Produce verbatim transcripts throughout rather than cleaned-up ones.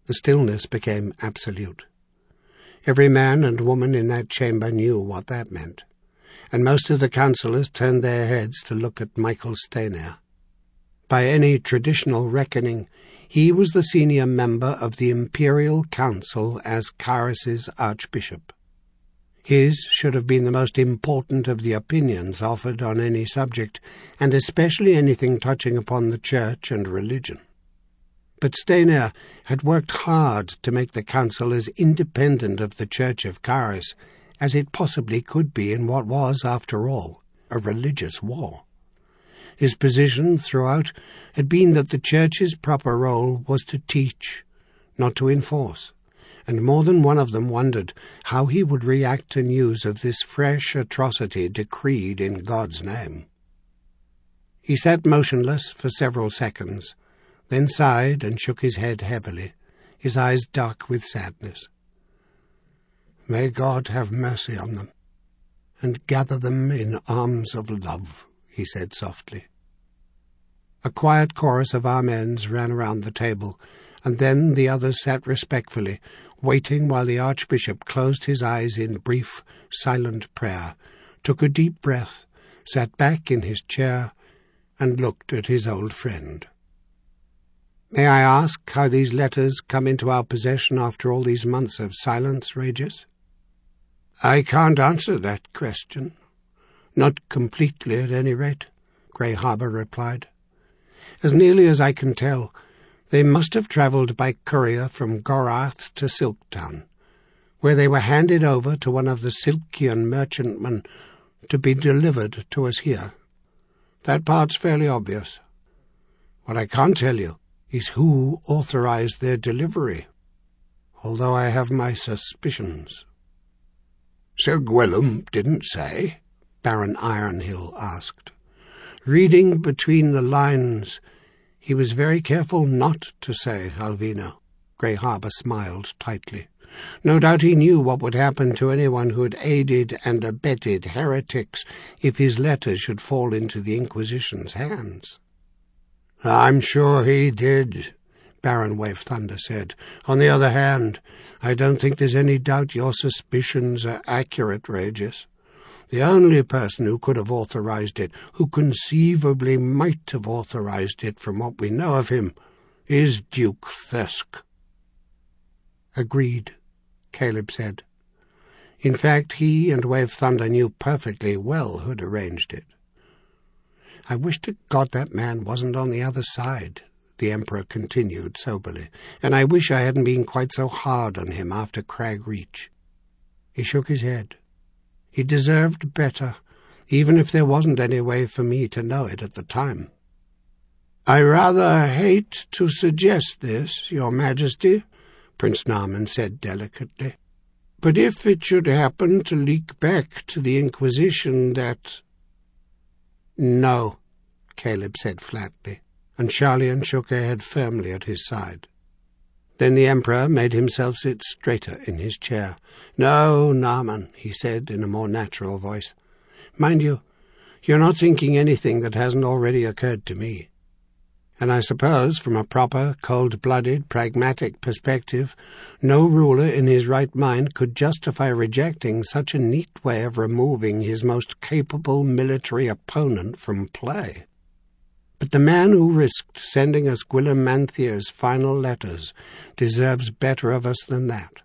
The stillness became absolute. Every man and woman in that chamber knew what that meant, and most of the councillors turned their heads to look at Michael Stayner. By any traditional reckoning, he was the senior member of the Imperial Council as Caris's Archbishop. His should have been the most important of the opinions offered on any subject, and especially anything touching upon the Church and religion. But Stayner had worked hard to make the council as independent of the Church of Caris as it possibly could be in what was, after all, a religious war. His position throughout had been that the Church's proper role was to teach, not to enforce, and more than one of them wondered how he would react to news of this fresh atrocity decreed in God's name. He sat motionless for several seconds, then sighed and shook his head heavily, his eyes dark with sadness. "May God have mercy on them, and gather them in arms of love," he said softly. A quiet chorus of amens ran around the table, and then the others sat respectfully, waiting while the Archbishop closed his eyes in brief, silent prayer, took a deep breath, sat back in his chair, and looked at his old friend. "May I ask how these letters come into our possession after all these months of silence, Regis?" "I can't answer that question. Not completely, at any rate," Grey Harbour replied. "As nearly as I can tell, they must have travelled by courier from Gorath to Silktown, where they were handed over to one of the Silkian merchantmen to be delivered to us here. That part's fairly obvious. What I can't tell you is who authorized their delivery, although I have my suspicions." "Sir Gwillem didn't say?" Baron Ironhill asked. "Reading between the lines, he was very careful not to say, Alvina." Grey Harbour smiled tightly. "No doubt he knew what would happen to anyone who had aided and abetted heretics if his letters should fall into the Inquisition's hands." "I'm sure he did," Baron Wave Thunder said. "On the other hand, I don't think there's any doubt your suspicions are accurate, Regis. The only person who could have authorized it, who conceivably might have authorized it from what we know of him, is Duke Thirsk." "Agreed," Caleb said. In fact, he and Wave Thunder knew perfectly well who'd arranged it. "I wish to God that man wasn't on the other side," the Emperor continued soberly, "and I wish I hadn't been quite so hard on him after Crag Reach." He shook his head. "He deserved better, even if there wasn't any way for me to know it at the time." "I rather hate to suggest this, Your Majesty," Prince Narman said delicately, "but if it should happen to leak back to the Inquisition that—" "No," Caleb said flatly, and Charlian shook her head firmly at his side. Then the Emperor made himself sit straighter in his chair. "No, Narman," he said in a more natural voice. "Mind you, you're not thinking anything that hasn't already occurred to me. And I suppose, from a proper, cold-blooded, pragmatic perspective, no ruler in his right mind could justify rejecting such a neat way of removing his most capable military opponent from play. But the man who risked sending us Gwillem Manthir's final letters deserves better of us than that."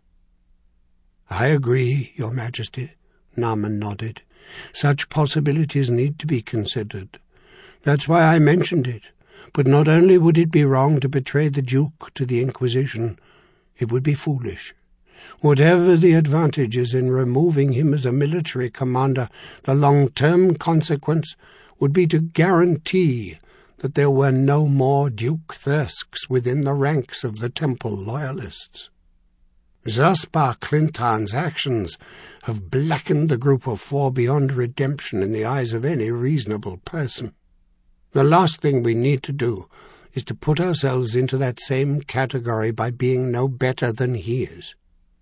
"I agree, Your Majesty," Narman nodded. "Such possibilities need to be considered. That's why I mentioned it. But not only would it be wrong to betray the Duke to the Inquisition, it would be foolish. Whatever the advantages in removing him as a military commander, the long-term consequence would be to guarantee that there were no more Duke Thirsks within the ranks of the Temple Loyalists. Zaspar Clintan's actions have blackened the Group of Four beyond redemption in the eyes of any reasonable person. The last thing we need to do is to put ourselves into that same category by being no better than he is."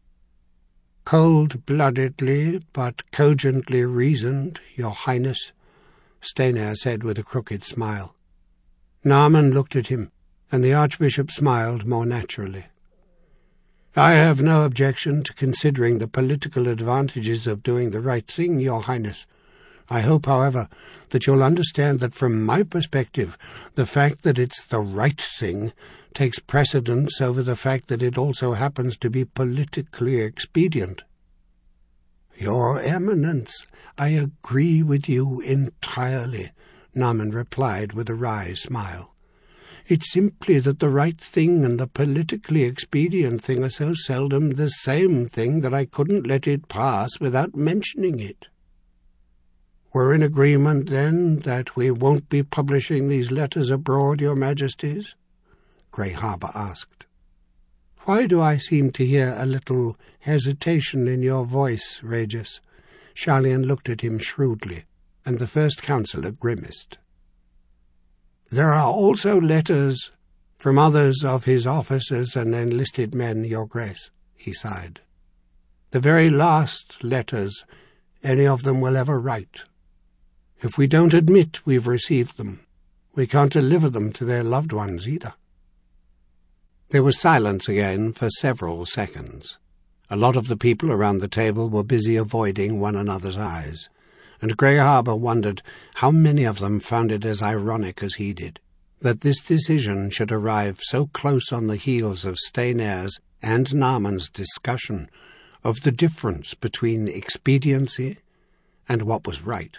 "Cold-bloodedly but cogently reasoned, Your Highness," Stayner said with a crooked smile. Narman looked at him, and the Archbishop smiled more naturally. I have no objection to considering the political advantages of doing the right thing, Your Highness. I hope, however, that you'll understand that from my perspective, the fact that it's the right thing takes precedence over the fact that it also happens to be politically expedient. Your Eminence, I agree with you entirely, Norman replied with a wry smile. It's simply that the right thing and the politically expedient thing are so seldom the same thing that I couldn't let it pass without mentioning it. We're in agreement, then, that we won't be publishing these letters abroad, Your Majesties? Grey Harbour asked. Why do I seem to hear a little hesitation in your voice, Regis? Charlian looked at him shrewdly, and the First Councillor grimaced. There are also letters from others of his officers and enlisted men, Your Grace, he sighed. The very last letters any of them will ever write. If we don't admit we've received them, we can't deliver them to their loved ones either. There was silence again for several seconds. A lot of the people around the table were busy avoiding one another's eyes, and Grey Harbour wondered how many of them found it as ironic as he did, that this decision should arrive so close on the heels of Staynair's and Narman's discussion of the difference between expediency and what was right.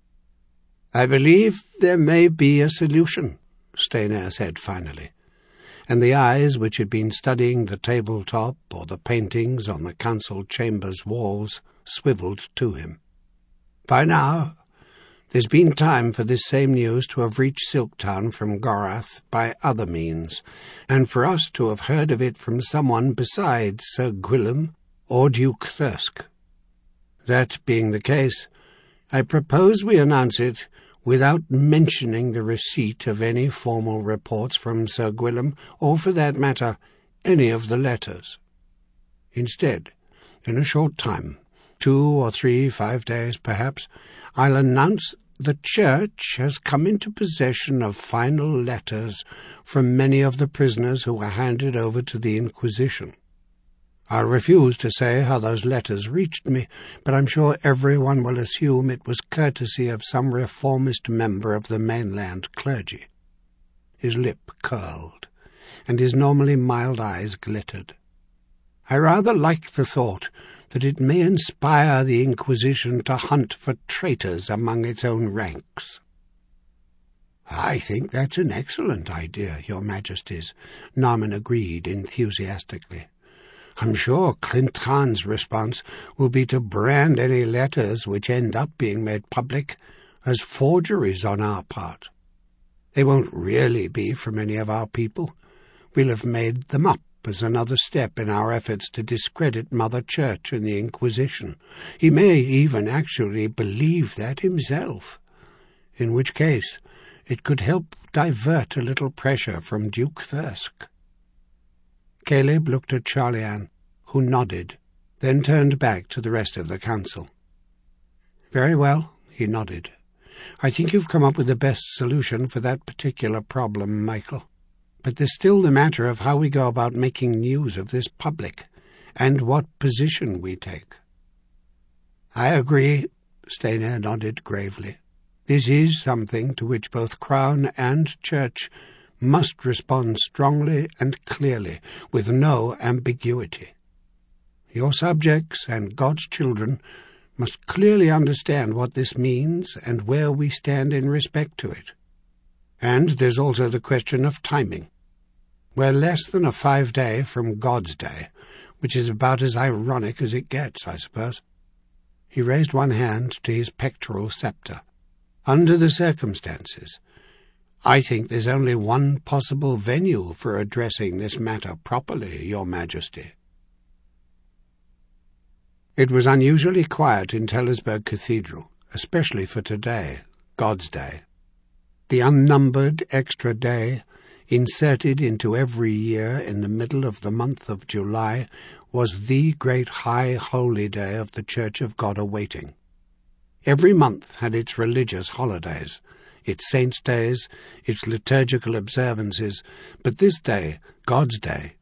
I believe there may be a solution, Staynair said finally, and the eyes which had been studying the tabletop or the paintings on the council chamber's walls swivelled to him. By now, there's been time for this same news to have reached Silktown from Gorath by other means, and for us to have heard of it from someone besides Sir Gwillem or Duke Thirsk. That being the case, I propose we announce it without mentioning the receipt of any formal reports from Sir Gwillem, or for that matter, any of the letters. Instead, in a short time, two or three, five days perhaps, I'll announce the Church has come into possession of final letters from many of the prisoners who were handed over to the Inquisition. I'll refuse to say how those letters reached me, but I'm sure everyone will assume it was courtesy of some reformist member of the mainland clergy. His lip curled, and his normally mild eyes glittered. I rather like the thought that it may inspire the Inquisition to hunt for traitors among its own ranks. I think that's an excellent idea, Your Majesties, Narman agreed enthusiastically. I'm sure Clintran's response will be to brand any letters which end up being made public as forgeries on our part. They won't really be from any of our people. We'll have made them up as another step in our efforts to discredit Mother Church and the Inquisition. He may even actually believe that himself, in which case it could help divert a little pressure from Duke Thirsk. Caleb looked at Charlian, who nodded, then turned back to the rest of the council. Very well, he nodded. I think you've come up with the best solution for that particular problem, Michael. But there's still the matter of how we go about making news of this public, and what position we take. I agree, Staynair nodded gravely. This is something to which both Crown and Church must respond strongly and clearly, with no ambiguity. Your subjects and God's children must clearly understand what this means and where we stand in respect to it. And there's also the question of timing. We're less than a five-day from God's Day, which is about as ironic as it gets, I suppose. He raised one hand to his pectoral sceptre. Under the circumstances, I think there's only one possible venue for addressing this matter properly, Your Majesty. It was unusually quiet in Tellersburg Cathedral, especially for today, God's Day. The unnumbered extra day, inserted into every year in the middle of the month of July, was the great high holy day of the Church of God awaiting. Every month had its religious holidays, its saints' days, its liturgical observances, but this day, God's Day,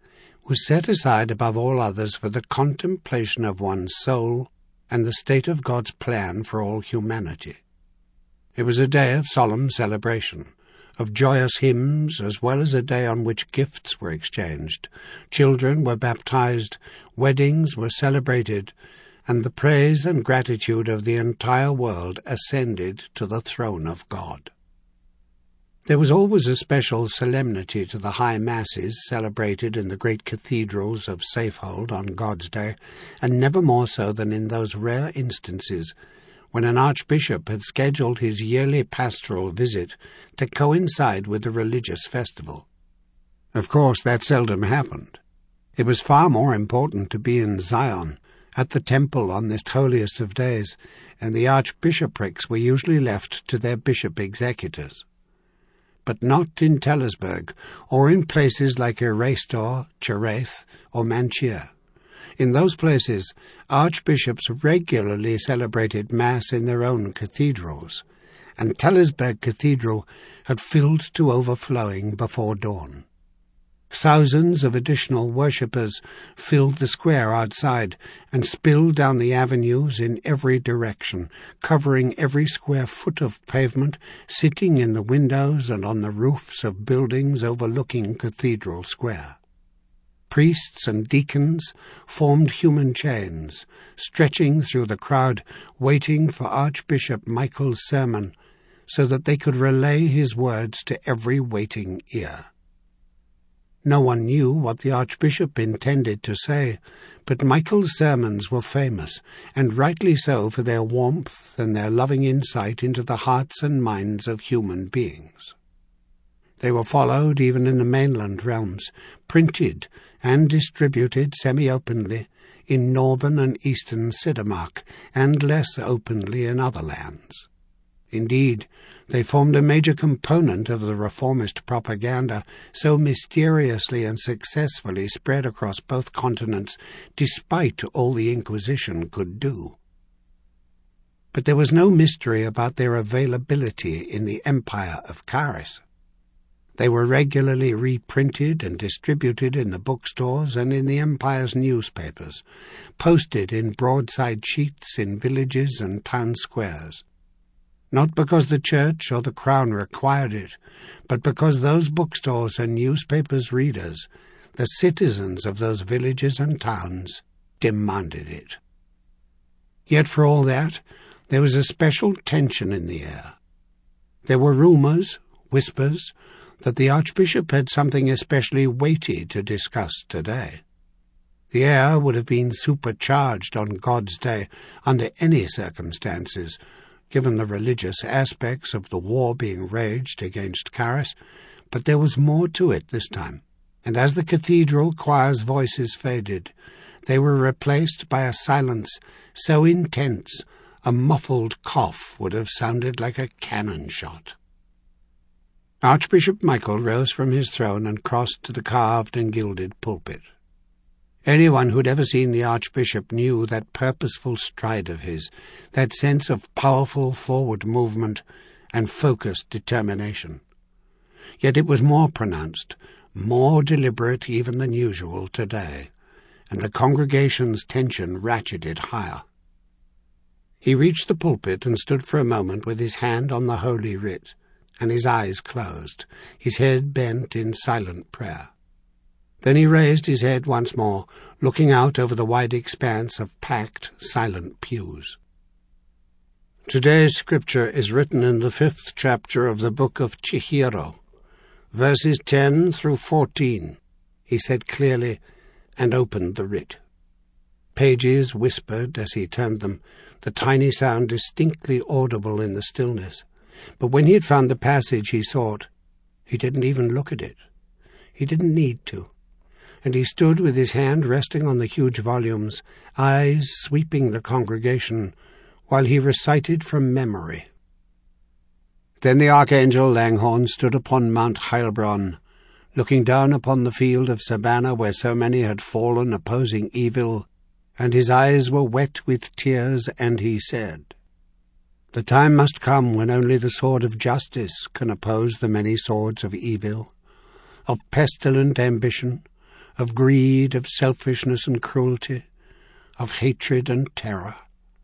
was set aside above all others for the contemplation of one's soul and the state of God's plan for all humanity. It was a day of solemn celebration, of joyous hymns, as well as a day on which gifts were exchanged, children were baptized, weddings were celebrated, and the praise and gratitude of the entire world ascended to the throne of God. There was always a special solemnity to the high masses celebrated in the great cathedrals of Safehold on God's Day, and never more so than in those rare instances when an archbishop had scheduled his yearly pastoral visit to coincide with the religious festival. Of course, that seldom happened. It was far more important to be in Zion, at the temple on this holiest of days, and the archbishoprics were usually left to their bishop executors. But not in Telesburg, or in places like Erestor, Chereth, or Manchir. In those places, archbishops regularly celebrated Mass in their own cathedrals, and Telesburg Cathedral had filled to overflowing before dawn. Thousands of additional worshippers filled the square outside and spilled down the avenues in every direction, covering every square foot of pavement, sitting in the windows and on the roofs of buildings overlooking Cathedral Square. Priests and deacons formed human chains, stretching through the crowd, waiting for Archbishop Michael's sermon, so that they could relay his words to every waiting ear. No one knew what the archbishop intended to say, but Michael's sermons were famous, and rightly so, for their warmth and their loving insight into the hearts and minds of human beings. They were followed even in the mainland realms, printed and distributed semi-openly in northern and eastern Siddermark, and less openly in other lands. Indeed, they formed a major component of the reformist propaganda so mysteriously and successfully spread across both continents, despite all the Inquisition could do. But there was no mystery about their availability in the Empire of Caris. They were regularly reprinted and distributed in the bookstores and in the Empire's newspapers, posted in broadside sheets in villages and town squares. Not because the Church or the Crown required it, but because those bookstores and newspapers' readers, the citizens of those villages and towns, demanded it. Yet for all that, there was a special tension in the air. There were rumours, whispers, that the Archbishop had something especially weighty to discuss today. The air would have been supercharged on God's Day under any circumstances, given the religious aspects of the war being raged against Caris, but there was more to it this time, and as the cathedral choir's voices faded, they were replaced by a silence so intense a muffled cough would have sounded like a cannon shot. Archbishop Michael rose from his throne and crossed to the carved and gilded pulpit. Anyone who'd ever seen the Archbishop knew that purposeful stride of his, that sense of powerful forward movement and focused determination. Yet it was more pronounced, more deliberate even than usual today, and the congregation's tension ratcheted higher. He reached the pulpit and stood for a moment with his hand on the Holy Writ, and his eyes closed, his head bent in silent prayer. Then he raised his head once more, looking out over the wide expanse of packed, silent pews. Today's scripture is written in the fifth chapter of the book of Chihiro, verses ten through fourteen, he said clearly, and opened the writ. Pages whispered as he turned them, the tiny sound distinctly audible in the stillness. But when he had found the passage he sought, he didn't even look at it. He didn't need to. And he stood with his hand resting on the huge volumes, eyes sweeping the congregation, while he recited from memory. Then the Archangel Langhorn stood upon Mount Heilbronn, looking down upon the field of Sabana where so many had fallen opposing evil, and his eyes were wet with tears, and he said, "The time must come when only the sword of justice can oppose the many swords of evil, of pestilent ambition, of greed, of selfishness and cruelty, of hatred and terror.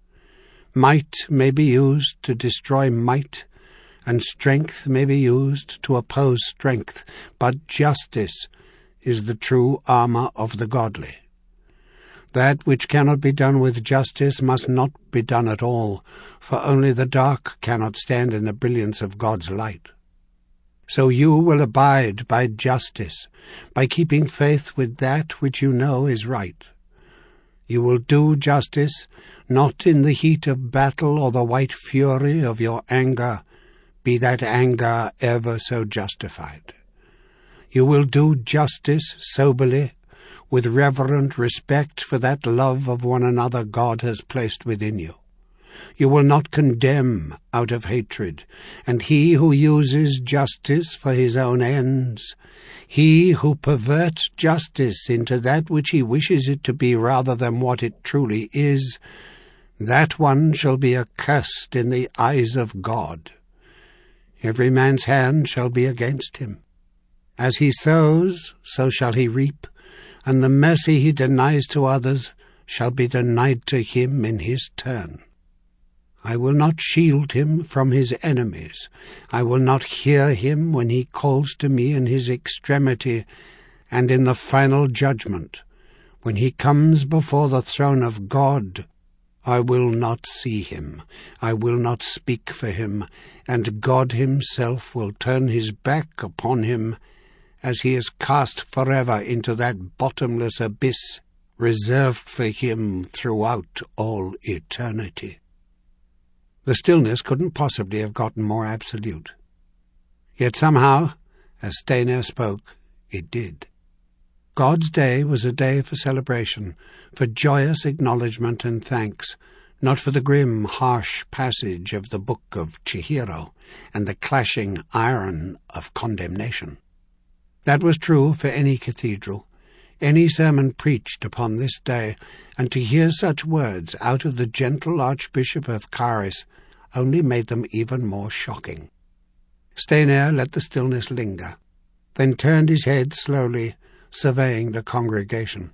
Might may be used to destroy might, and strength may be used to oppose strength, but justice is the true armour of the godly. That which cannot be done with justice must not be done at all, for only the dark cannot stand in the brilliance of God's light. So you will abide by justice, by keeping faith with that which you know is right. You will do justice, not in the heat of battle or the white fury of your anger, be that anger ever so justified. You will do justice soberly, with reverent respect for that love of one another God has placed within you. You will not condemn out of hatred, and he who uses justice for his own ends, he who perverts justice into that which he wishes it to be rather than what it truly is, that one shall be accursed in the eyes of God. Every man's hand shall be against him. As he sows, so shall he reap, and the mercy he denies to others shall be denied to him in his turn. I will not shield him from his enemies. I will not hear him when he calls to me in his extremity and in the final judgment. When he comes before the throne of God, I will not see him. I will not speak for him, and God himself will turn his back upon him as he is cast forever into that bottomless abyss reserved for him throughout all eternity. The stillness couldn't possibly have gotten more absolute. Yet somehow, as Steinar spoke, it did. God's day was a day for celebration, for joyous acknowledgement and thanks, not for the grim, harsh passage of the Book of Chihiro and the clashing iron of condemnation. That was true for any cathedral, any sermon preached upon this day, and to hear such words out of the gentle Archbishop of Caris only made them even more shocking. Steinar let the stillness linger, then turned his head slowly, surveying the congregation.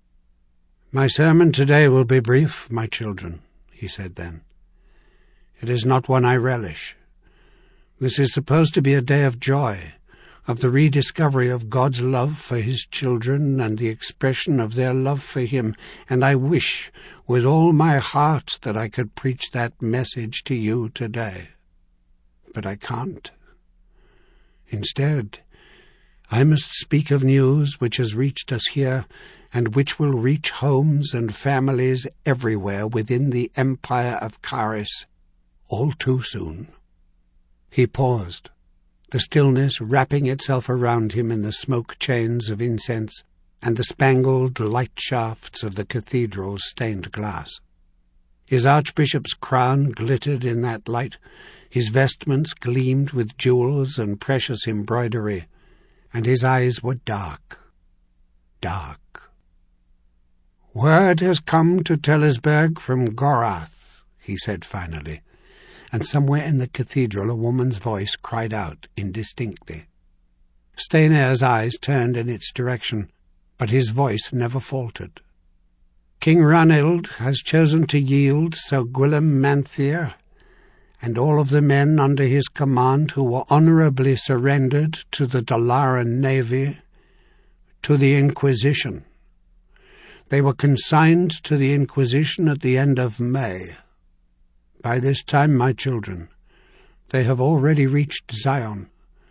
"My sermon today will be brief, my children," he said then. "It is not one I relish. This is supposed to be a day of joy, of the rediscovery of God's love for his children and the expression of their love for him, and I wish with all my heart that I could preach that message to you today. But I can't. Instead, I must speak of news which has reached us here and which will reach homes and families everywhere within the empire of Caris all too soon." He paused, the stillness wrapping itself around him in the smoke chains of incense and the spangled light shafts of the cathedral's stained glass. His archbishop's crown glittered in that light, his vestments gleamed with jewels and precious embroidery, and his eyes were dark, dark. "Word has come to Tellisberg from Gorath," he said finally, and somewhere in the cathedral a woman's voice cried out indistinctly. Steinar's eyes turned in its direction, but his voice never faltered. "King Ranild has chosen to yield Sir Gwilym Manthier and all of the men under his command who were honourably surrendered to the Dalaran navy to the Inquisition. They were consigned to the Inquisition at the end of May. By this time, my children, they have already reached Zion.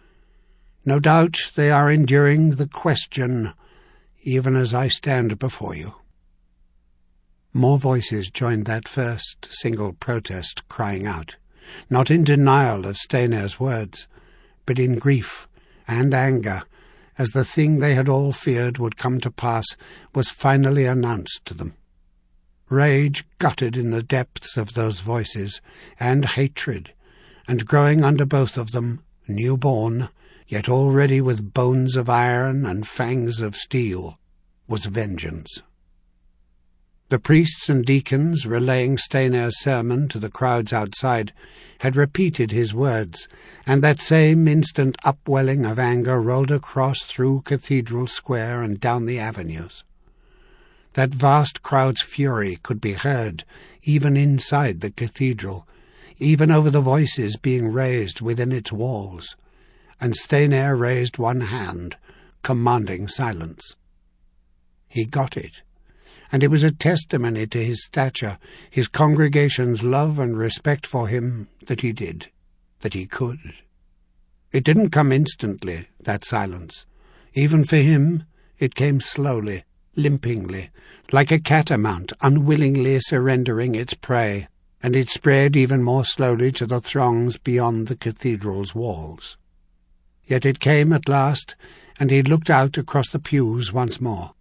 No doubt they are enduring the question, even as I stand before you." More voices joined that first single protest, crying out, not in denial of Steinar's words, but in grief and anger, as the thing they had all feared would come to pass was finally announced to them. Rage gutted in the depths of those voices, and hatred, and growing under both of them, newborn, yet already with bones of iron and fangs of steel, was vengeance. The priests and deacons, relaying Steynar's sermon to the crowds outside, had repeated his words, and that same instant upwelling of anger rolled across through Cathedral Square and down the avenues. That vast crowd's fury could be heard even inside the cathedral, even over the voices being raised within its walls, and Steynar raised one hand, commanding silence. He got it, and it was a testimony to his stature, his congregation's love and respect for him, that he did, that he could. It didn't come instantly, that silence. Even for him, it came slowly, limpingly, like a catamount unwillingly surrendering its prey, and it spread even more slowly to the throngs beyond the cathedral's walls. Yet it came at last, and he looked out across the pews once more.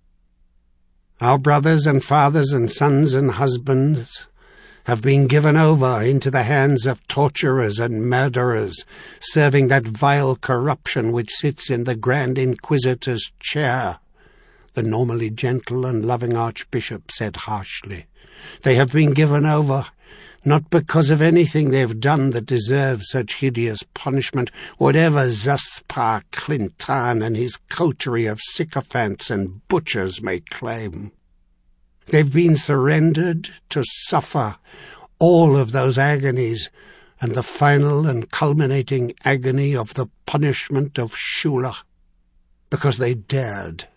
Our brothers and fathers and sons and husbands have been given over into the hands of torturers and murderers, serving that vile corruption which sits in the Grand Inquisitor's chair, the normally gentle and loving Archbishop said harshly. They have been given over, not because of anything they've done that deserves such hideous punishment, whatever Zaspar Clintan and his coterie of sycophants and butchers may claim. They've been surrendered to suffer all of those agonies, and the final and culminating agony of the punishment of Shula, because they dared,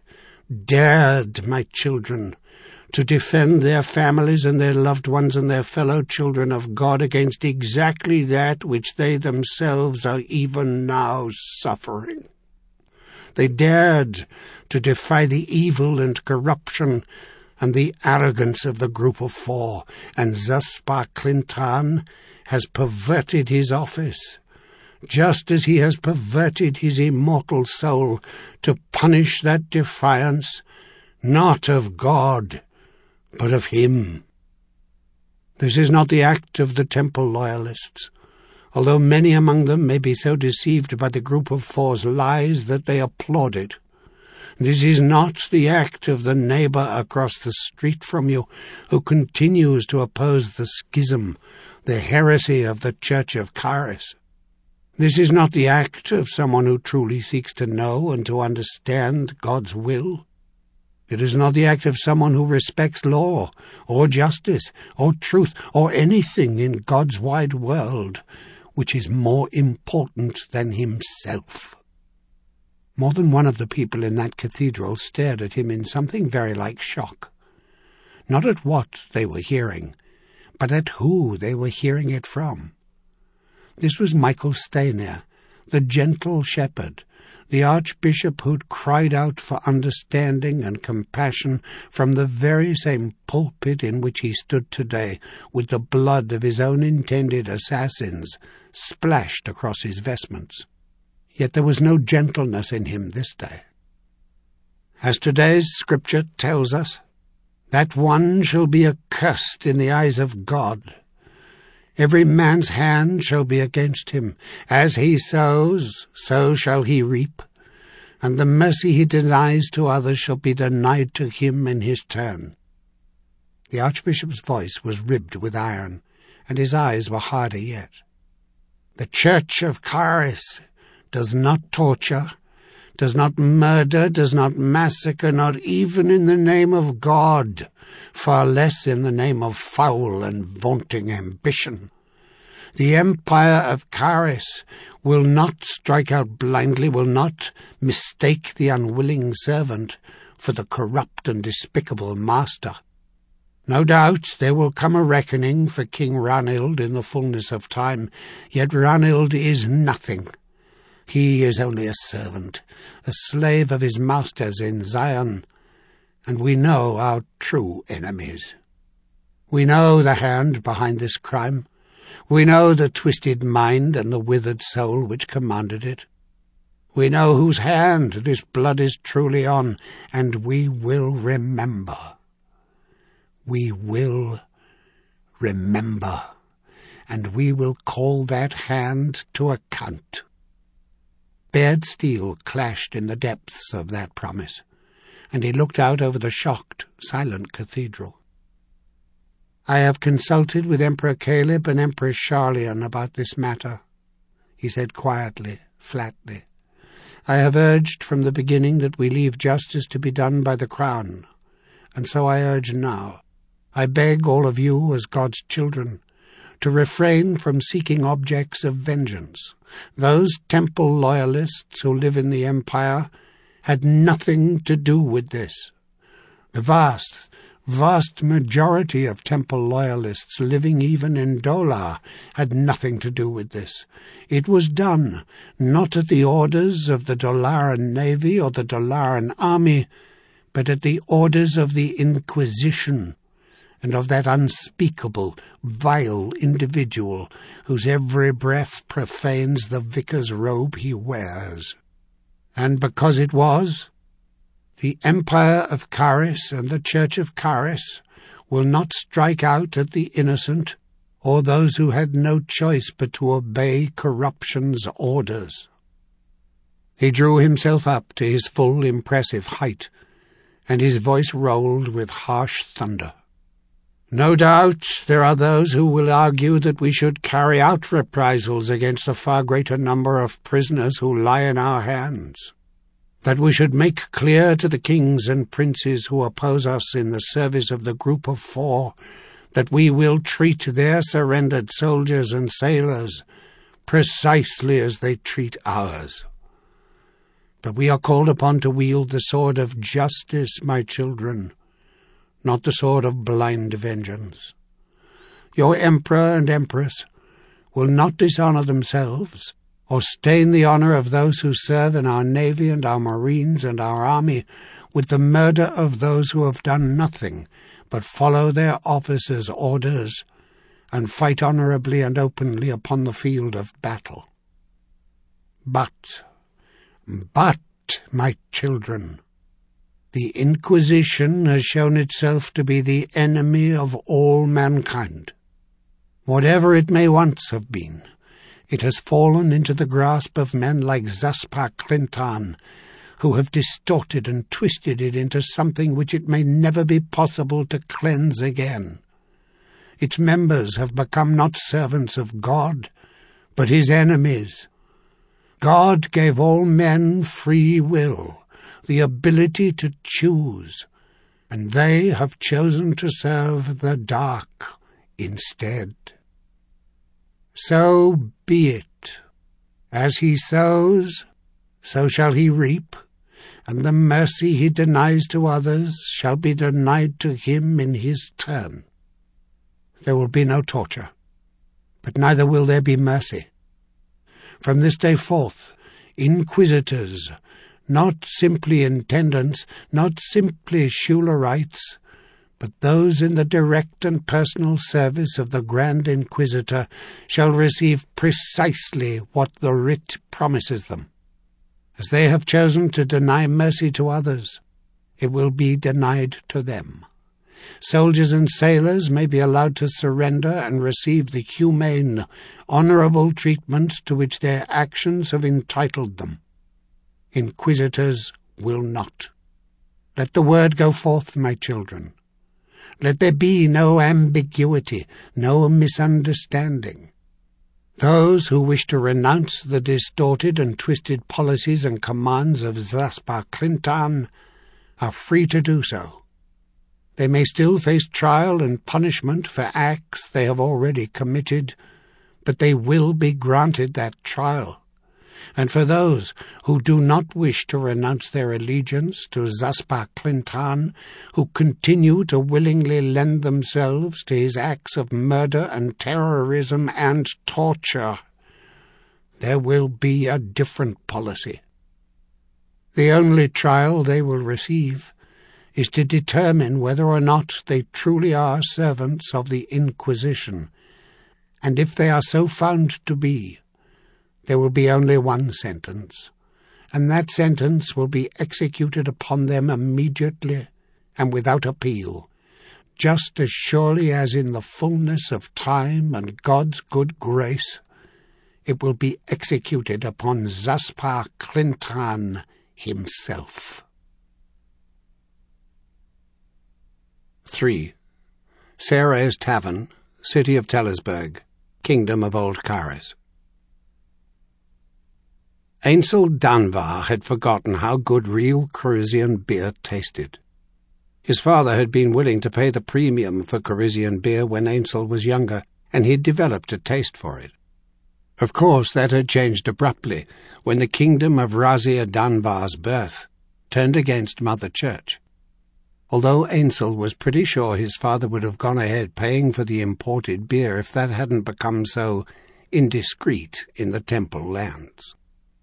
dared, my children, to defend their families and their loved ones and their fellow children of God against exactly that which they themselves are even now suffering. They dared to defy the evil and corruption and the arrogance of the Group of Four, and Zaspar Clintan has perverted his office, just as he has perverted his immortal soul, to punish that defiance, not of God, but of him. This is not the act of the Temple Loyalists, although many among them may be so deceived by the Group of Four's lies that they applaud it. This is not the act of the neighbour across the street from you, who continues to oppose the schism, the heresy of the Church of Charis. This is not the act of someone who truly seeks to know and to understand God's will. It is not the act of someone who respects law, or justice, or truth, or anything in God's wide world which is more important than himself. More than one of the people in that cathedral stared at him in something very like shock. Not at what they were hearing, but at who they were hearing it from. This was Michael Steynar, the gentle shepherd, the archbishop who'd cried out for understanding and compassion from the very same pulpit in which he stood today, with the blood of his own intended assassins splashed across his vestments. Yet there was no gentleness in him this day. As today's scripture tells us, that one shall be accursed in the eyes of God. Every man's hand shall be against him. As he sows, so shall he reap, and the mercy he denies to others shall be denied to him in his turn. The archbishop's voice was ribbed with iron, and his eyes were harder yet. The Church of Charis does not torture, does not murder, does not massacre, not even in the name of God, far less in the name of foul and vaunting ambition. The empire of Charis will not strike out blindly, will not mistake the unwilling servant for the corrupt and despicable master. No doubt there will come a reckoning for King Ranilde in the fullness of time, yet Ranilde is nothing. He is only a servant, a slave of his masters in Zion, and we know our true enemies. We know the hand behind this crime. We know the twisted mind and the withered soul which commanded it. We know whose hand this blood is truly on, and we will remember. We will remember, and we will call that hand to account. Bared steel clashed in the depths of that promise, and he looked out over the shocked, silent cathedral. I have consulted with Emperor Caleb and Empress Charlian about this matter, he said quietly, flatly. I have urged from the beginning that we leave justice to be done by the crown, and so I urge now. I beg all of you, as God's children, to refrain from seeking objects of vengeance. Those temple loyalists who live in the empire had nothing to do with this. The vast, vast majority of temple loyalists living even in Dolar had nothing to do with this. It was done not at the orders of the Dolaran navy or the Dolaran army, but at the orders of the Inquisition, and of that unspeakable, vile individual whose every breath profanes the vicar's robe he wears. And because it was, the Empire of Caris and the Church of Caris will not strike out at the innocent or those who had no choice but to obey corruption's orders. He drew himself up to his full impressive height, and his voice rolled with harsh thunder. No doubt there are those who will argue that we should carry out reprisals against a far greater number of prisoners who lie in our hands, that we should make clear to the kings and princes who oppose us in the service of the Group of Four that we will treat their surrendered soldiers and sailors precisely as they treat ours. But we are called upon to wield the sword of justice, my children, not the sword of blind vengeance. Your emperor and empress will not dishonor themselves or stain the honor of those who serve in our navy and our marines and our army with the murder of those who have done nothing but follow their officers' orders and fight honorably and openly upon the field of battle. But, but, my children, the Inquisition has shown itself to be the enemy of all mankind. Whatever it may once have been, it has fallen into the grasp of men like Zaspar Clintan, who have distorted and twisted it into something which it may never be possible to cleanse again. Its members have become not servants of God, but his enemies. God gave all men free will, the ability to choose, and they have chosen to serve the dark instead. So be it. As he sows, so shall he reap, and the mercy he denies to others shall be denied to him in his turn. There will be no torture, but neither will there be mercy. From this day forth, inquisitors, not simply intendants, not simply Schulerites, but those in the direct and personal service of the Grand Inquisitor, shall receive precisely what the writ promises them. As they have chosen to deny mercy to others, it will be denied to them. Soldiers and sailors may be allowed to surrender and receive the humane, honourable treatment to which their actions have entitled them. Inquisitors will not. Let the word go forth, my children. Let there be no ambiguity, no misunderstanding. Those who wish to renounce the distorted and twisted policies and commands of Zaspar Clintan are free to do so. They may still face trial and punishment for acts they have already committed, but they will be granted that trial. And for those who do not wish to renounce their allegiance to Zaspar Clintan, who continue to willingly lend themselves to his acts of murder and terrorism and torture, there will be a different policy. The only trial they will receive is to determine whether or not they truly are servants of the Inquisition, and if they are so found to be, there will be only one sentence, and that sentence will be executed upon them immediately and without appeal, just as surely as in the fullness of time and God's good grace it will be executed upon Zaspar Clintan himself. three. Ceres Tavern, City of Tellersburg, Kingdom of Old Caris. Ainsel Danvar had forgotten how good real Corisian beer tasted. His father had been willing to pay the premium for Corisian beer when Ainsel was younger, and he'd developed a taste for it. Of course, that had changed abruptly when the kingdom of Razia Danvar's birth turned against Mother Church. Although Ainsel was pretty sure his father would have gone ahead paying for the imported beer if that hadn't become so indiscreet in the temple lands.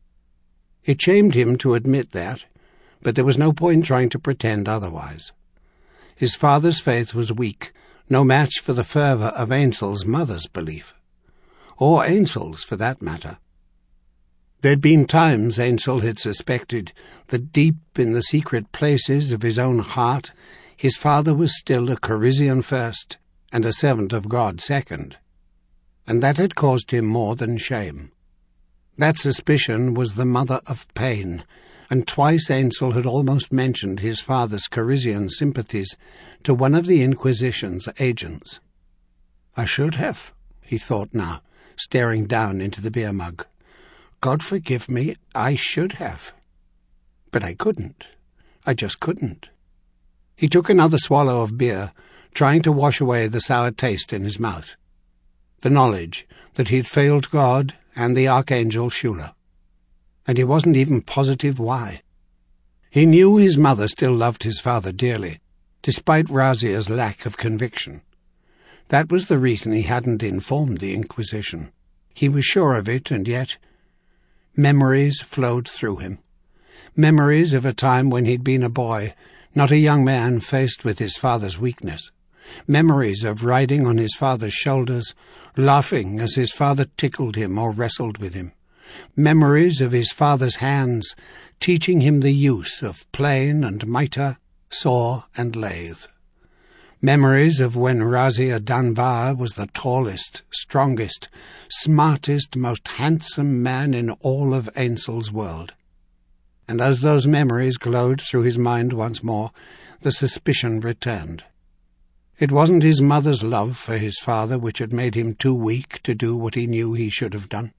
It shamed him to admit that, but there was no point trying to pretend otherwise. His father's faith was weak, no match for the fervour of Ainsel's mother's belief. Or Ainsel's, for that matter. There'd been times, Ainsel had suspected, that deep in the secret places of his own heart, his father was still a Corisian first and a servant of God second. And that had caused him more than shame. That suspicion was the mother of pain, and twice Ainsel had almost mentioned his father's Corisian sympathies to one of the Inquisition's agents. I should have, he thought now, staring down into the beer mug. God forgive me, I should have. But I couldn't. I just couldn't. He took another swallow of beer, trying to wash away the sour taste in his mouth. The knowledge that he'd failed God and the Archangel Shula. And he wasn't even positive why. He knew his mother still loved his father dearly, despite Razia's lack of conviction. That was the reason he hadn't informed the Inquisition. He was sure of it, and yet memories flowed through him. Memories of a time when he'd been a boy, not a young man faced with his father's weakness. Memories of riding on his father's shoulders, laughing as his father tickled him or wrestled with him. Memories of his father's hands, teaching him the use of plane and mitre, saw and lathe. Memories of when Razia Danvar was the tallest, strongest, smartest, most handsome man in all of Ainsel's world. And as those memories glowed through his mind once more, the suspicion returned. It wasn't his mother's love for his father which had made him too weak to do what he knew he should have done.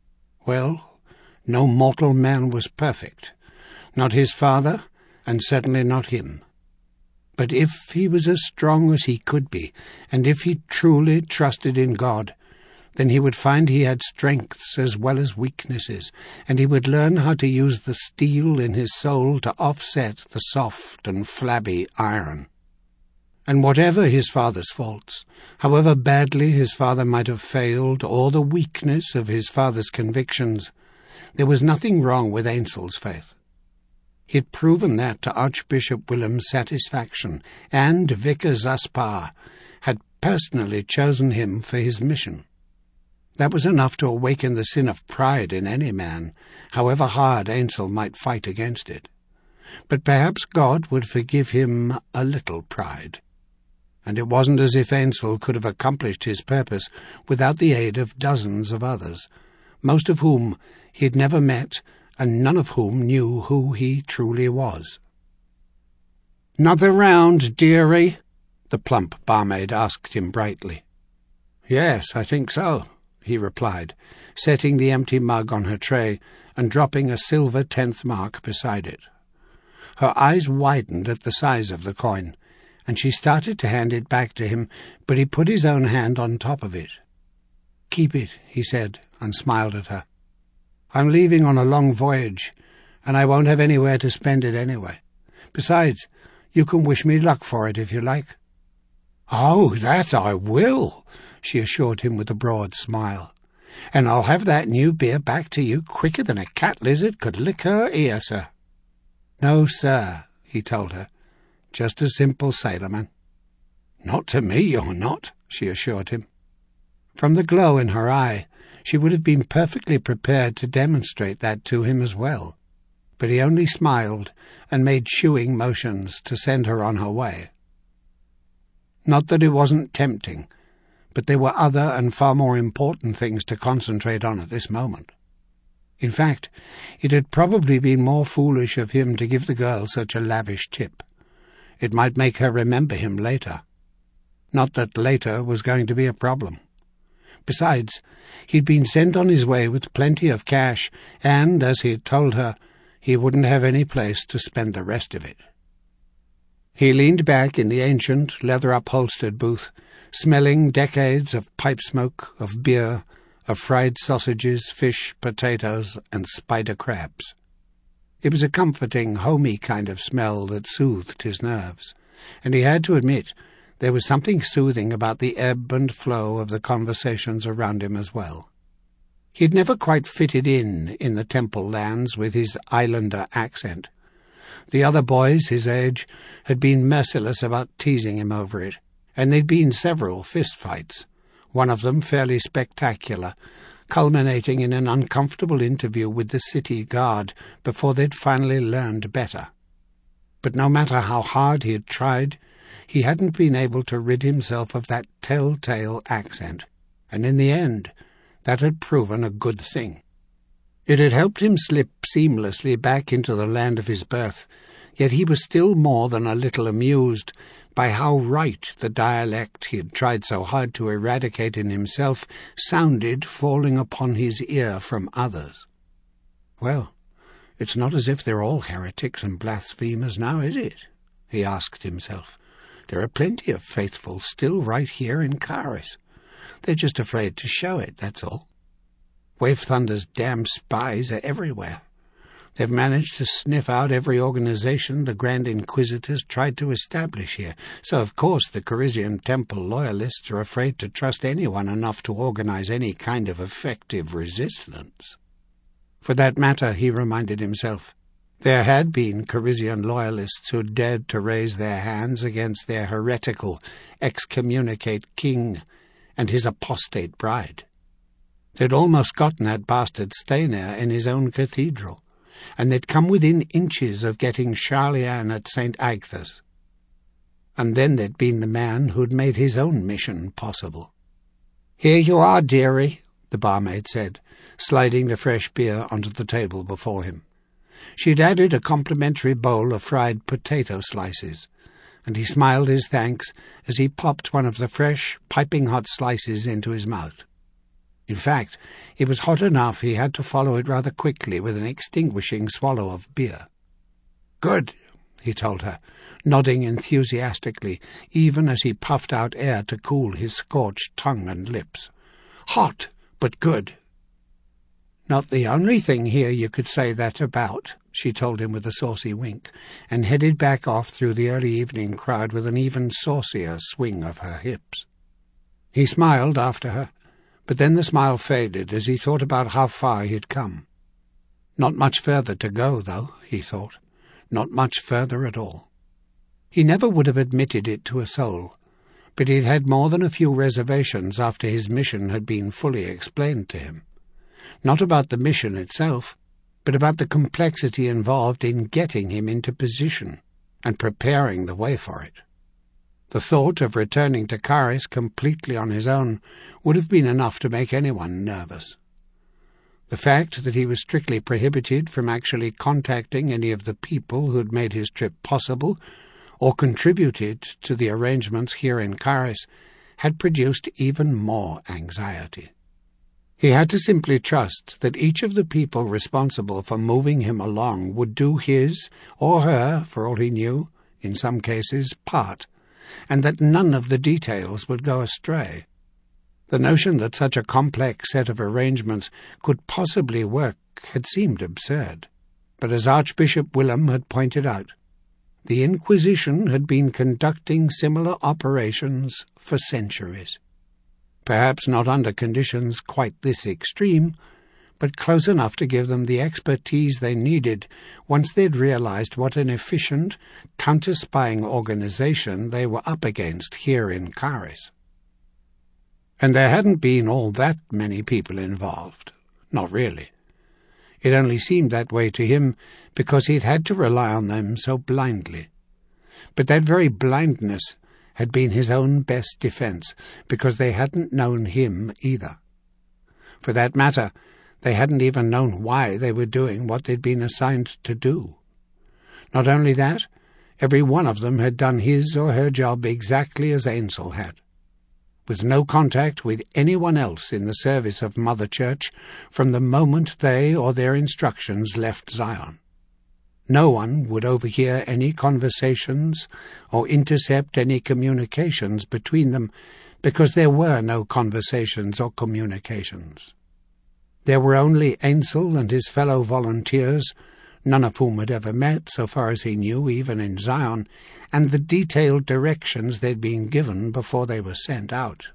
Well, no mortal man was perfect. Not his father, and certainly not him. But if he was as strong as he could be, and if he truly trusted in God, then he would find he had strengths as well as weaknesses, and he would learn how to use the steel in his soul to offset the soft and flabby iron. And whatever his father's faults, however badly his father might have failed, or the weakness of his father's convictions, there was nothing wrong with Ainsel's faith. He had proven that to Archbishop Willem's satisfaction, and Vicar Zaspar had personally chosen him for his mission. That was enough to awaken the sin of pride in any man, however hard Ainsel might fight against it. But perhaps God would forgive him a little pride. And it wasn't as if Ainsel could have accomplished his purpose without the aid of dozens of others, most of whom he had never met, and none of whom knew who he truly was. "Another round, dearie?" the plump barmaid asked him brightly. "Yes, I think so," he replied, setting the empty mug on her tray and dropping a silver tenth mark beside it. Her eyes widened at the size of the coin, and she started to hand it back to him, but he put his own hand on top of it. "Keep it," he said, and smiled at her. "I'm leaving on a long voyage, and I won't have anywhere to spend it anyway. Besides, you can wish me luck for it if you like." "Oh, that I will," she assured him with a broad smile. "And I'll have that new beer back to you quicker than a cat lizard could lick her ear, sir." "No, sir," he told her. "Just a simple sailorman." "Not to me, you're not," she assured him. From the glow in her eye, she would have been perfectly prepared to demonstrate that to him as well, but he only smiled and made shooing motions to send her on her way. Not that it wasn't tempting, but there were other and far more important things to concentrate on at this moment. In fact, it had probably been more foolish of him to give the girl such a lavish tip. It might make her remember him later. Not that later was going to be a problem. Besides, he'd been sent on his way with plenty of cash, and, as he'd told her, he wouldn't have any place to spend the rest of it. He leaned back in the ancient, leather-upholstered booth, smelling decades of pipe smoke, of beer, of fried sausages, fish, potatoes, and spider crabs. It was a comforting, homey kind of smell that soothed his nerves, and he had to admit there was something soothing about the ebb and flow of the conversations around him as well. He'd never quite fitted in in the Temple lands with his islander accent. The other boys his age had been merciless about teasing him over it, and there'd been several fistfights, one of them fairly spectacular, culminating in an uncomfortable interview with the city guard before they'd finally learned better. But no matter how hard he had tried, he hadn't been able to rid himself of that telltale accent, and in the end that had proven a good thing. It had helped him slip seamlessly back into the land of his birth, yet he was still more than a little amused by how right the dialect he had tried so hard to eradicate in himself sounded falling upon his ear from others. Well, it's not as if they're all heretics and blasphemers now, is it? He asked himself. There are plenty of faithful still right here in Caris. They're just afraid to show it, that's all. Wave Thunder's damn spies are everywhere. They've managed to sniff out every organization the Grand Inquisitors tried to establish here, so of course the Corisian Temple loyalists are afraid to trust anyone enough to organize any kind of effective resistance. For that matter, he reminded himself, there had been Corisian loyalists who dared to raise their hands against their heretical, excommunicate king and his apostate bride. They'd almost gotten that bastard Steiner in his own cathedral, and they'd come within inches of getting Charlian at Saint Agatha's. And then there'd been the man who'd made his own mission possible. "Here you are, dearie," the barmaid said, sliding the fresh beer onto the table before him. She'd added a complimentary bowl of fried potato slices, and he smiled his thanks as he popped one of the fresh, piping-hot slices into his mouth. In fact, it was hot enough he had to follow it rather quickly with an extinguishing swallow of beer. "Good," he told her, nodding enthusiastically, even as he puffed out air to cool his scorched tongue and lips. "Hot, but good." "Not the only thing here you could say that about," she told him with a saucy wink, and headed back off through the early evening crowd with an even saucier swing of her hips. He smiled after her, but then the smile faded as he thought about how far he had come. Not much further to go, though, he thought. Not much further at all. He never would have admitted it to a soul, but he'd had more than a few reservations after his mission had been fully explained to him. Not about the mission itself, but about the complexity involved in getting him into position and preparing the way for it. The thought of returning to Caris completely on his own would have been enough to make anyone nervous. The fact that he was strictly prohibited from actually contacting any of the people who had made his trip possible or contributed to the arrangements here in Caris had produced even more anxiety. He had to simply trust that each of the people responsible for moving him along would do his, or her, for all he knew, in some cases, part, and that none of the details would go astray. The notion that such a complex set of arrangements could possibly work had seemed absurd, but as Archbishop Willem had pointed out, the Inquisition had been conducting similar operations for centuries. Perhaps not under conditions quite this extreme, but close enough to give them the expertise they needed once they'd realized what an efficient, counter-spying organization they were up against here in Caris. And there hadn't been all that many people involved. Not really. It only seemed that way to him because he'd had to rely on them so blindly. But that very blindness had been his own best defense, because they hadn't known him either. For that matter, they hadn't even known why they were doing what they'd been assigned to do. Not only that, every one of them had done his or her job exactly as Ainsel had, with no contact with anyone else in the service of Mother Church from the moment they or their instructions left Zion. No one would overhear any conversations or intercept any communications between them, because there were no conversations or communications. There were only Ainsel and his fellow volunteers, none of whom had ever met, so far as he knew, even in Zion, and the detailed directions they'd been given before they were sent out.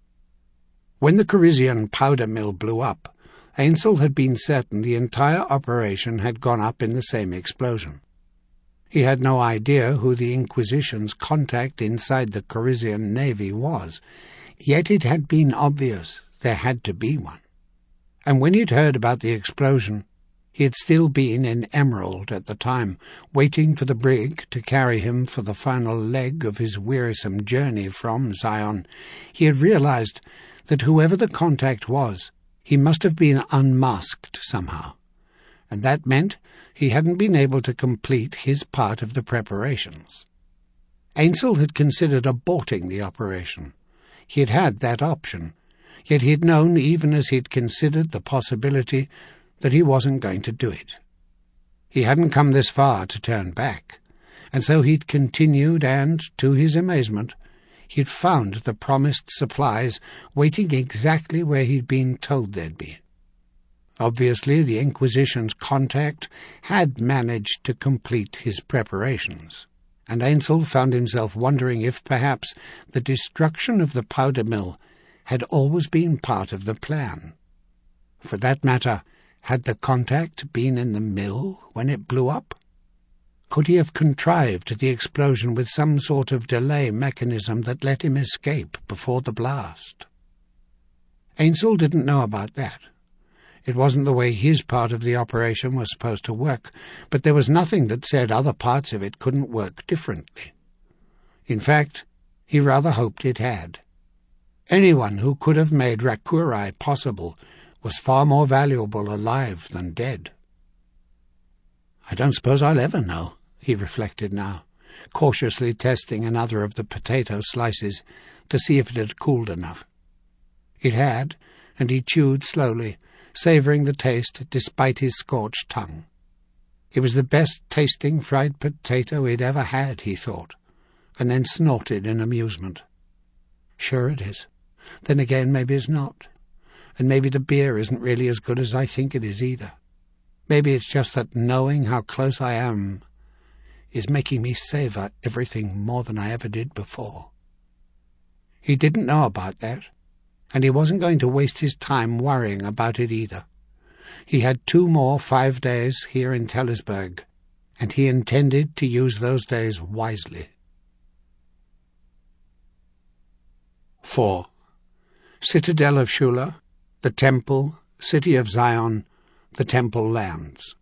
When the Corisian powder mill blew up, Ainsel had been certain the entire operation had gone up in the same explosion. He had no idea who the Inquisition's contact inside the Corisian Navy was, yet it had been obvious there had to be one. And when he'd heard about the explosion, he had still been in Emerald at the time, waiting for the brig to carry him for the final leg of his wearisome journey from Zion. He had realized that whoever the contact was, he must have been unmasked somehow, and that meant he hadn't been able to complete his part of the preparations. Ainsel had considered aborting the operation. He had had that option, yet he had known, even as he had considered the possibility, that he wasn't going to do it. He hadn't come this far to turn back, and so he'd continued, and, to his amazement, he'd found the promised supplies waiting exactly where he'd been told they'd be. Obviously, the Inquisition's contact had managed to complete his preparations, and Ainsel found himself wondering if perhaps the destruction of the powder mill had always been part of the plan. For that matter, had the contact been in the mill when it blew up? Could he have contrived the explosion with some sort of delay mechanism that let him escape before the blast? Ainsel didn't know about that. It wasn't the way his part of the operation was supposed to work, but there was nothing that said other parts of it couldn't work differently. In fact, he rather hoped it had. Anyone who could have made Rakurai possible was far more valuable alive than dead. "I don't suppose I'll ever know," he reflected now, cautiously testing another of the potato slices to see if it had cooled enough. It had, and he chewed slowly, savouring the taste despite his scorched tongue. It was the best-tasting fried potato he'd ever had, he thought, and then snorted in amusement. Sure it is. Then again, maybe it's not. And maybe the beer isn't really as good as I think it is either. Maybe it's just that knowing how close I am is making me savour everything more than I ever did before. He didn't know about that, and he wasn't going to waste his time worrying about it either. He had two more five days here in Tellisburg, and he intended to use those days wisely. four. Citadel of Shula, the Temple, City of Zion, the Temple Lands.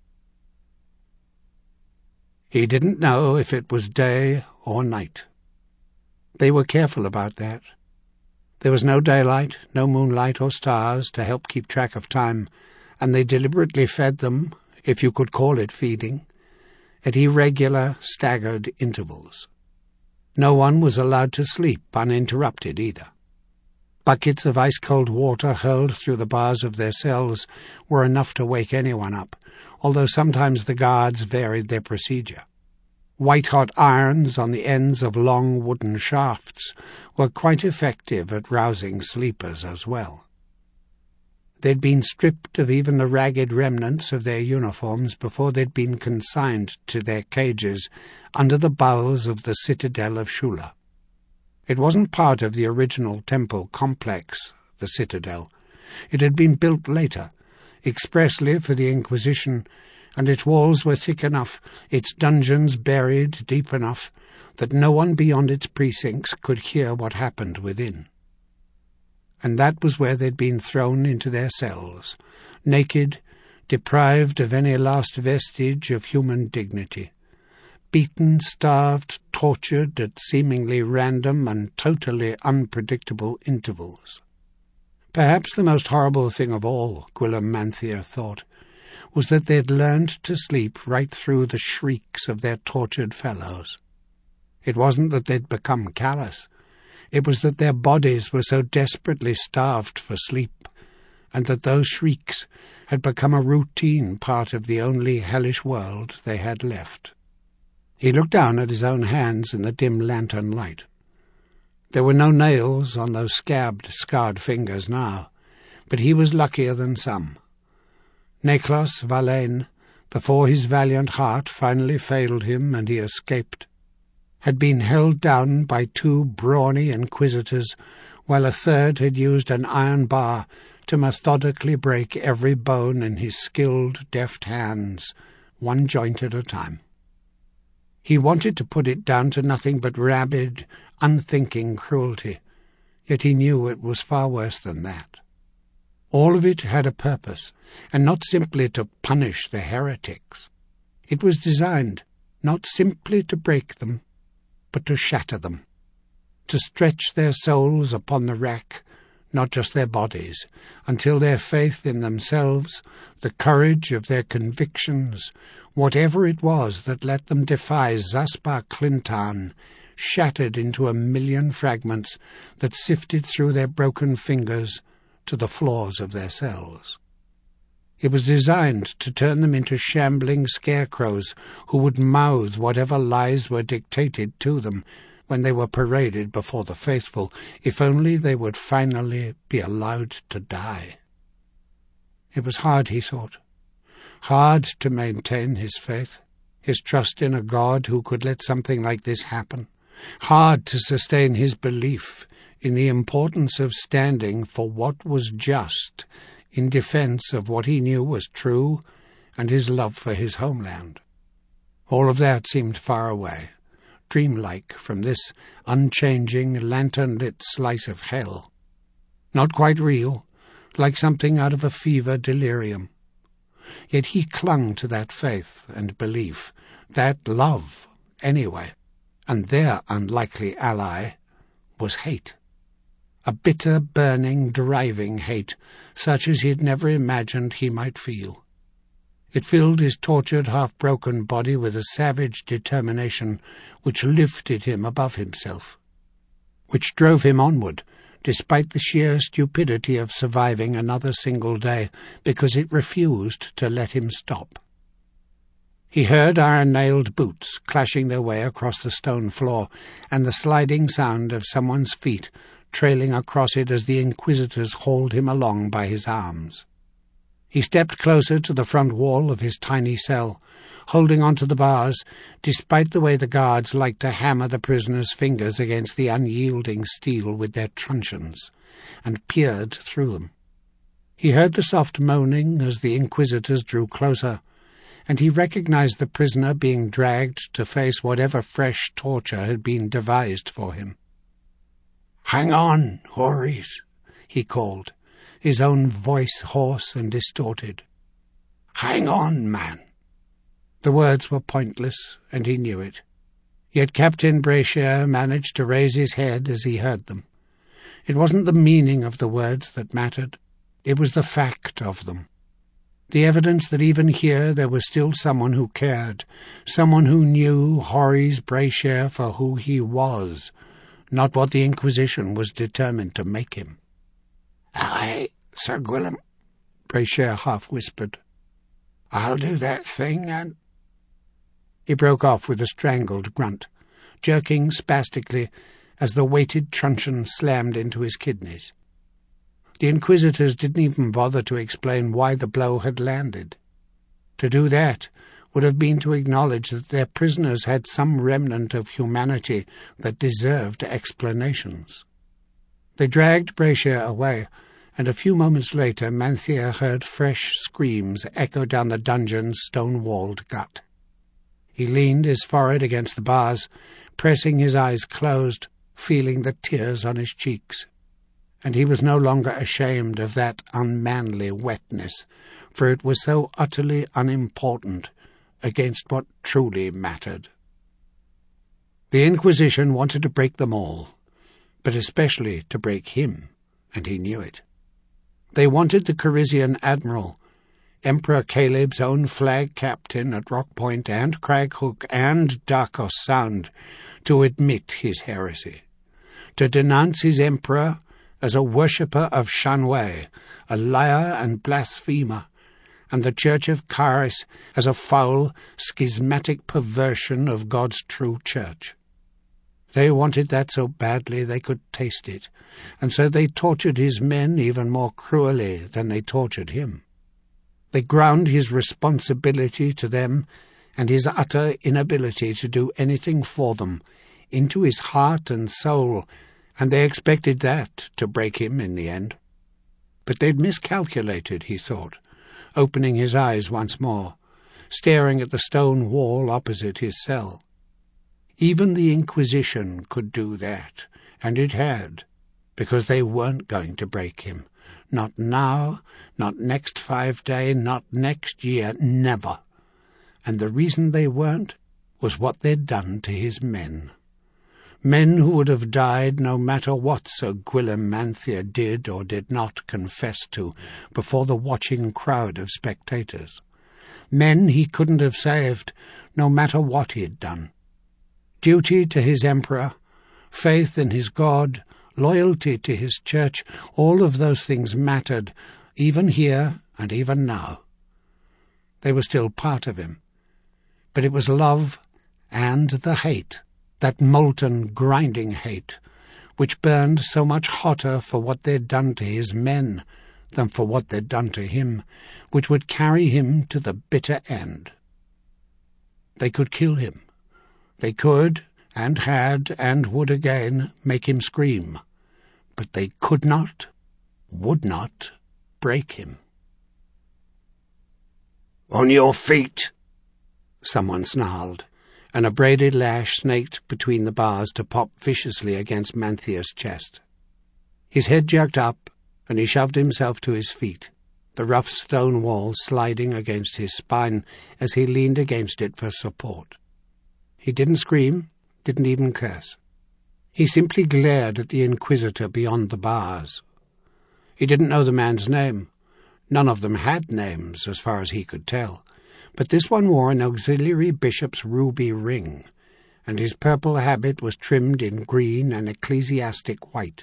He didn't know if it was day or night. They were careful about that. There was no daylight, no moonlight or stars to help keep track of time, and they deliberately fed them, if you could call it feeding, at irregular, staggered intervals. No one was allowed to sleep uninterrupted either. Buckets of ice-cold water hurled through the bars of their cells were enough to wake anyone up, although sometimes the guards varied their procedure. White-hot irons on the ends of long wooden shafts were quite effective at rousing sleepers as well. They'd been stripped of even the ragged remnants of their uniforms before they'd been consigned to their cages under the boughs of the Citadel of Shula. It wasn't part of the original temple complex, the Citadel. It had been built later, expressly for the Inquisition, and its walls were thick enough, its dungeons buried deep enough, that no one beyond its precincts could hear what happened within. And that was where they'd been thrown into their cells, naked, deprived of any last vestige of human dignity, beaten, starved, tortured at seemingly random and totally unpredictable intervals. Perhaps the most horrible thing of all, Gwilym Manthier thought, was that they'd learned to sleep right through the shrieks of their tortured fellows. It wasn't that they'd become callous. It was that their bodies were so desperately starved for sleep, and that those shrieks had become a routine part of the only hellish world they had left. He looked down at his own hands in the dim lantern light. There were no nails on those scabbed, scarred fingers now, but he was luckier than some. Niklas Wallin, before his valiant heart finally failed him and he escaped, had been held down by two brawny inquisitors, while a third had used an iron bar to methodically break every bone in his skilled, deft hands, one joint at a time. He wanted to put it down to nothing but rabid, unthinking cruelty, yet he knew it was far worse than that. All of it had a purpose, and not simply to punish the heretics. It was designed not simply to break them, but to shatter them, to stretch their souls upon the rack, not just their bodies, until their faith in themselves, the courage of their convictions, whatever it was that let them defy Zaspar Clintan, shattered into a million fragments that sifted through their broken fingers to the floors of their cells. It was designed to turn them into shambling scarecrows who would mouth whatever lies were dictated to them when they were paraded before the faithful, if only they would finally be allowed to die. It was hard, he thought, hard to maintain his faith, his trust in a God who could let something like this happen, hard to sustain his belief in the importance of standing for what was just in defense of what he knew was true and his love for his homeland. All of that seemed far away, dreamlike from this unchanging, lantern-lit slice of hell. Not quite real, like something out of a fever delirium. Yet he clung to that faith and belief, that love, anyway, and their unlikely ally was hate. A bitter, burning, driving hate, such as he had never imagined he might feel. It filled his tortured, half-broken body with a savage determination which lifted him above himself, which drove him onward, despite the sheer stupidity of surviving another single day, because it refused to let him stop. He heard iron-nailed boots clashing their way across the stone floor, and the sliding sound of someone's feet trailing across it as the inquisitors hauled him along by his arms. He stepped closer to the front wall of his tiny cell, holding onto the bars, despite the way the guards liked to hammer the prisoner's fingers against the unyielding steel with their truncheons, and peered through them. He heard the soft moaning as the inquisitors drew closer, and he recognized the prisoner being dragged to face whatever fresh torture had been devised for him. "Hang on, Horis," he called, his own voice hoarse and distorted. "Hang on, man." The words were pointless, and he knew it. Yet Captain Brasher managed to raise his head as he heard them. It wasn't the meaning of the words that mattered. It was the fact of them. The evidence that even here there was still someone who cared, someone who knew Horis Brasher for who he was, not what the Inquisition was determined to make him. "Aye, Sir Gwillem," Brasher half-whispered. "I'll do that thing and—" He broke off with a strangled grunt, jerking spastically as the weighted truncheon slammed into his kidneys. The Inquisitors didn't even bother to explain why the blow had landed. To do that would have been to acknowledge that their prisoners had some remnant of humanity that deserved explanations. They dragged Brasher away, and a few moments later Manthier heard fresh screams echo down the dungeon's stone-walled gut. He leaned his forehead against the bars, pressing his eyes closed, feeling the tears on his cheeks. And he was no longer ashamed of that unmanly wetness, for it was so utterly unimportant against what truly mattered. The Inquisition wanted to break them all, but especially to break him, and he knew it. They wanted the Carisian admiral, Emperor Caleb's own flag captain at Rock Point and Crag Hook and Darkos Sound, to admit his heresy, to denounce his emperor as a worshipper of Shanwei, a liar and blasphemer, and the Church of Charis as a foul, schismatic perversion of God's true church. They wanted that so badly they could taste it, and so they tortured his men even more cruelly than they tortured him. They ground his responsibility to them and his utter inability to do anything for them into his heart and soul, and they expected that to break him in the end. But they'd miscalculated, he thought, opening his eyes once more, staring at the stone wall opposite his cell. Even the Inquisition could do that, and it had, because they weren't going to break him. Not now, not next five day, not next year, never. And the reason they weren't was what they'd done to his men. Men who would have died no matter what Sir Gwilym Manthia did or did not confess to before the watching crowd of spectators. Men he couldn't have saved no matter what he had done. Duty to his emperor, faith in his God, loyalty to his church, all of those things mattered, even here and even now. They were still part of him. But it was love and the hate, that molten, grinding hate, which burned so much hotter for what they'd done to his men than for what they'd done to him, which would carry him to the bitter end. They could kill him. They could, and had, and would again make him scream. But they could not, would not, break him. "On your feet!" someone snarled, and a braided lash snaked between the bars to pop viciously against Manthia's chest. His head jerked up, and he shoved himself to his feet, the rough stone wall sliding against his spine as he leaned against it for support. He didn't scream, didn't even curse. He simply glared at the Inquisitor beyond the bars. He didn't know the man's name. None of them had names, as far as he could tell, but this one wore an auxiliary bishop's ruby ring, and his purple habit was trimmed in green and ecclesiastic white.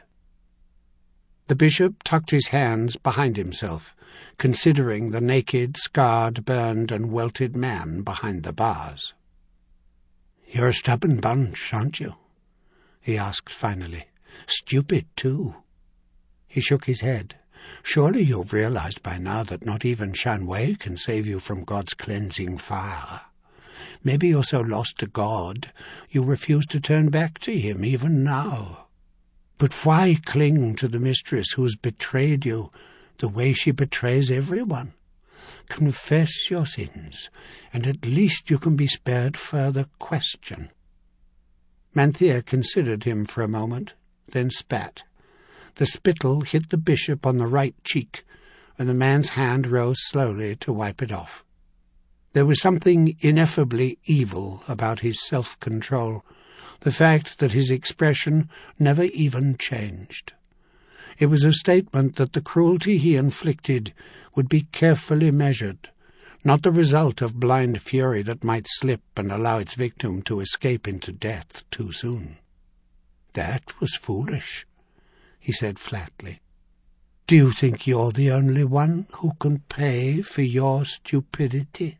The bishop tucked his hands behind himself, considering the naked, scarred, burned, and welted man behind the bars. "You're a stubborn bunch, aren't you?" he asked finally. "Stupid, too." He shook his head. "Surely you've realized by now that not even Shanwei can save you from God's cleansing fire. Maybe you're so lost to God you refuse to turn back to him even now. But why cling to the mistress who's betrayed you the way she betrays everyone? Confess your sins, and at least you can be spared further question." Manthia considered him for a moment, then spat. The spittle hit the bishop on the right cheek, and the man's hand rose slowly to wipe it off. There was something ineffably evil about his self-control, the fact that his expression never even changed. It was a statement that the cruelty he inflicted would be carefully measured, not the result of blind fury that might slip and allow its victim to escape into death too soon. "That was foolish," he said flatly. "Do you think you're the only one who can pay for your stupidity?"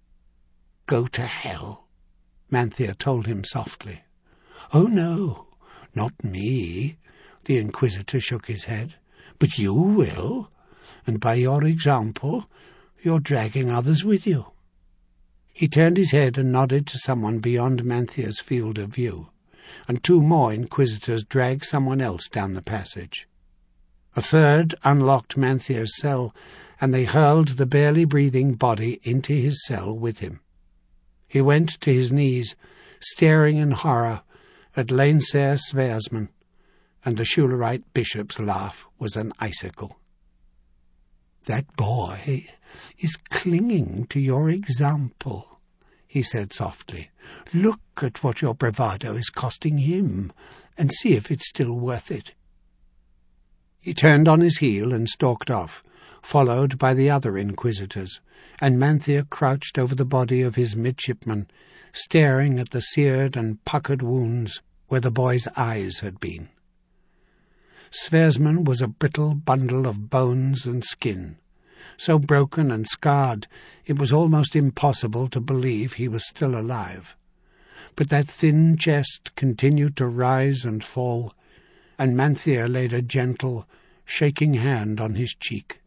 "Go to hell," Manthia told him softly. "Oh, no, not me," the Inquisitor shook his head. "But you will, and by your example you're dragging others with you." He turned his head and nodded to someone beyond Manthia's field of view, and two more Inquisitors dragged someone else down the passage. A third unlocked Manthia's cell, and they hurled the barely breathing body into his cell with him. He went to his knees, staring in horror at Leinster Svearsman, and the Schulerite bishop's laugh was an icicle. "That boy is clinging to your example," he said softly. "Look at what your bravado is costing him, and see if it's still worth it." He turned on his heel and stalked off, followed by the other Inquisitors, and Manthia crouched over the body of his midshipman, staring at the seared and puckered wounds where the boy's eyes had been. Sverrisman was a brittle bundle of bones and skin, so broken and scarred it was almost impossible to believe he was still alive. But that thin chest continued to rise and fall, and Manthea laid a gentle, shaking hand on his cheek.